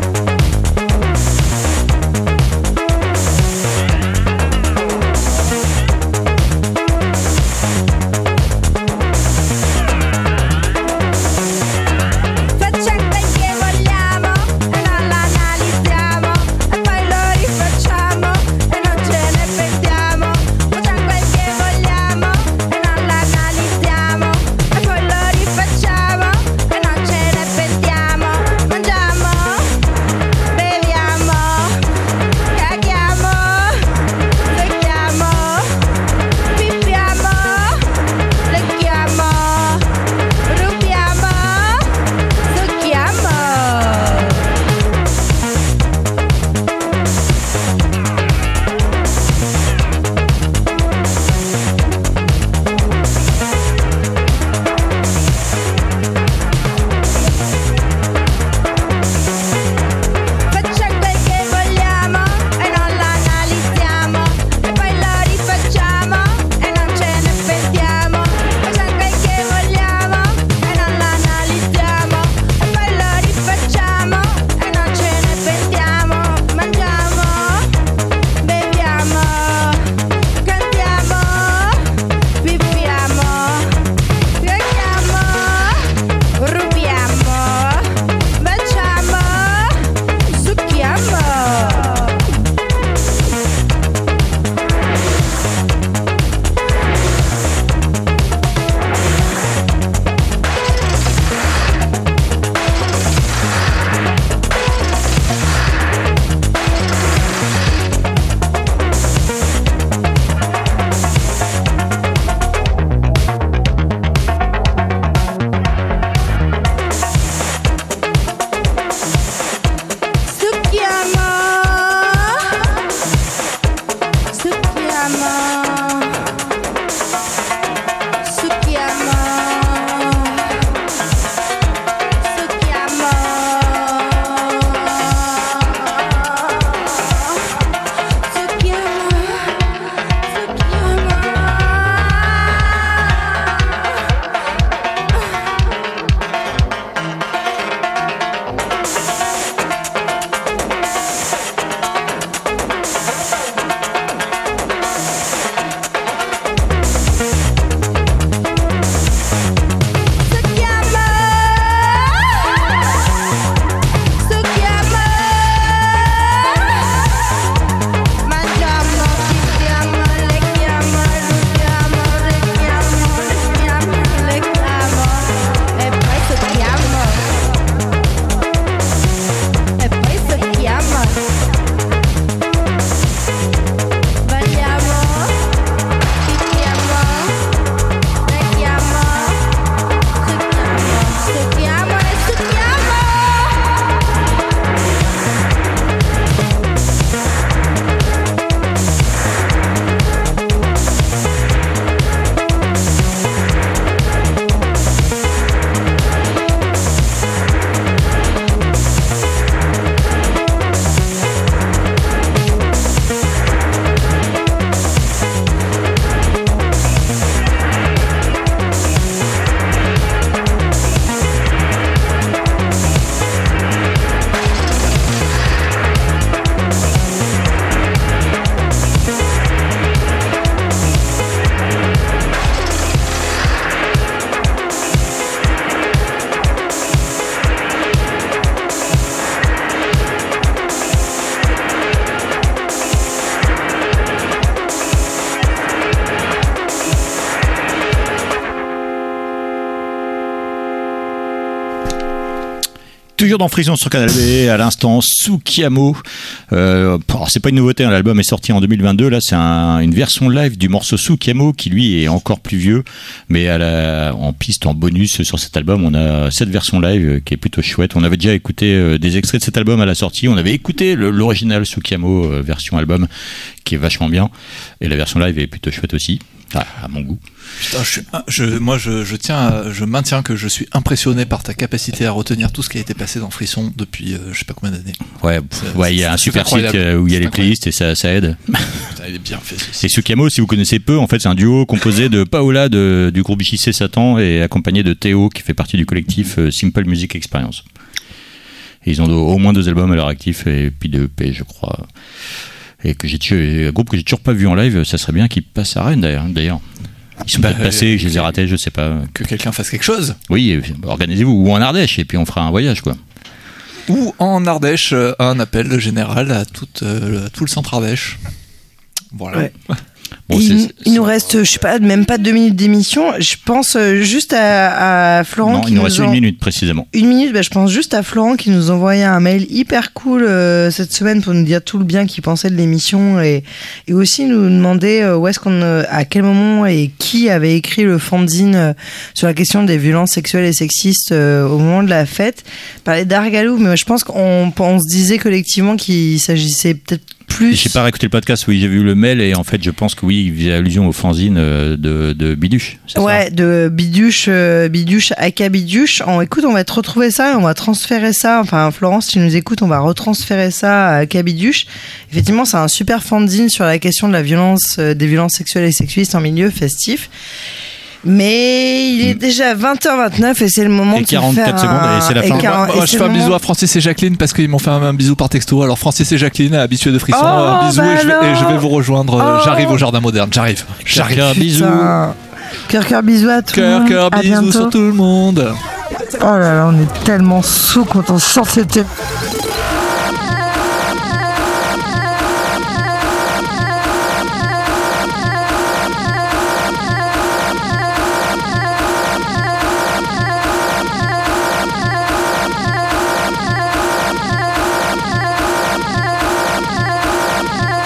Thank Toujours dans Frisson sur Canal B, à l'instant, Tsukiamo. Euh, alors c'est pas une nouveauté, hein, l'album est sorti en deux mille vingt-deux. Là, c'est un, une version live du morceau Tsukiamo qui lui est encore plus vieux, mais à la, en piste, en bonus sur cet album, on a cette version live qui est plutôt chouette. On avait déjà écouté euh, des extraits de cet album à la sortie. On avait écouté le, l'original Tsukiamo euh, version album qui est vachement bien, et la version live est plutôt chouette aussi. Ah, à mon goût. Putain, je suis, je, moi, je, je tiens, à, je maintiens que je suis impressionné par ta capacité à retenir tout ce qui a été passé dans Frisson depuis, euh, je sais pas combien d'années. Ouais, c'est, ouais, il y a un super site où il y a les playlists et ça, ça aide. Putain, il est bien fait. Et Tsukiamo, si vous connaissez peu, en fait, c'est un duo composé de Paola de, du groupe J C Satan et accompagné de Théo qui fait partie du collectif euh, Simple Music Experience. Et ils ont de, au moins deux albums à leur actif et puis deux E P, je crois. Et que j'ai tué, un groupe que j'ai toujours pas vu en live, ça serait bien qu'ils passent à Rennes d'ailleurs. d'ailleurs. Ils sont bah, peut-être passés, euh, je les ai ratés, je sais pas. Que quelqu'un fasse quelque chose. Oui, organisez-vous, ou en Ardèche, et puis on fera un voyage, quoi. Ou en Ardèche, un appel général à, toute, euh, à tout le centre Ardèche. Voilà. Ouais. Bon, il, c'est, il nous reste, je sais pas, même pas deux minutes d'émission. Je pense juste à, à Florent. Non, qui il nous nous reste en... une minute précisément. Une minute, bah, je pense juste à Florent qui nous envoyait un mail hyper cool euh, cette semaine pour nous dire tout le bien qu'il pensait de l'émission et, et aussi nous demander euh, où est-ce qu'on, euh, à quel moment et qui avait écrit le fanzine euh, sur la question des violences sexuelles et sexistes euh, au moment de la fête. Il parlait d'Argalou, mais je pense qu'on on se disait collectivement qu'il s'agissait peut-être plus. J'ai pas réécouté le podcast, oui, j'ai vu le mail et en fait, je pense que oui, il faisait allusion au fanzine de, de Biduche. C'est ouais, ça de Biduche, euh, Biduche, aka Biduche. On, écoute, on va te retrouver ça et on va transférer ça. Enfin, Florence, si tu nous écoutes, on va retransférer ça à aka Biduche. Effectivement, c'est un super fanzine sur la question de la violence, euh, des violences sexuelles et sexuistes en milieu festif. Mais il est déjà vingt heures vingt-neuf et c'est le moment de quarante-quatre faire secondes un... et c'est la fin. Moi, moi je fais un moment... bisou à Francis et Jacqueline parce qu'ils m'ont fait un, un bisou par texto. Alors Francis et Jacqueline, habitués de Frisson, oh, un bisou bah et, je vais, et je vais vous rejoindre. Oh. J'arrive au Jardin Moderne, j'arrive. J'arrive. Cœur, bisous. Cœur, cœur, bisous à tout cœur, le monde. Cœur, cœur, bisous sur tout le monde. Oh là là, on est tellement sous quand on sort cette...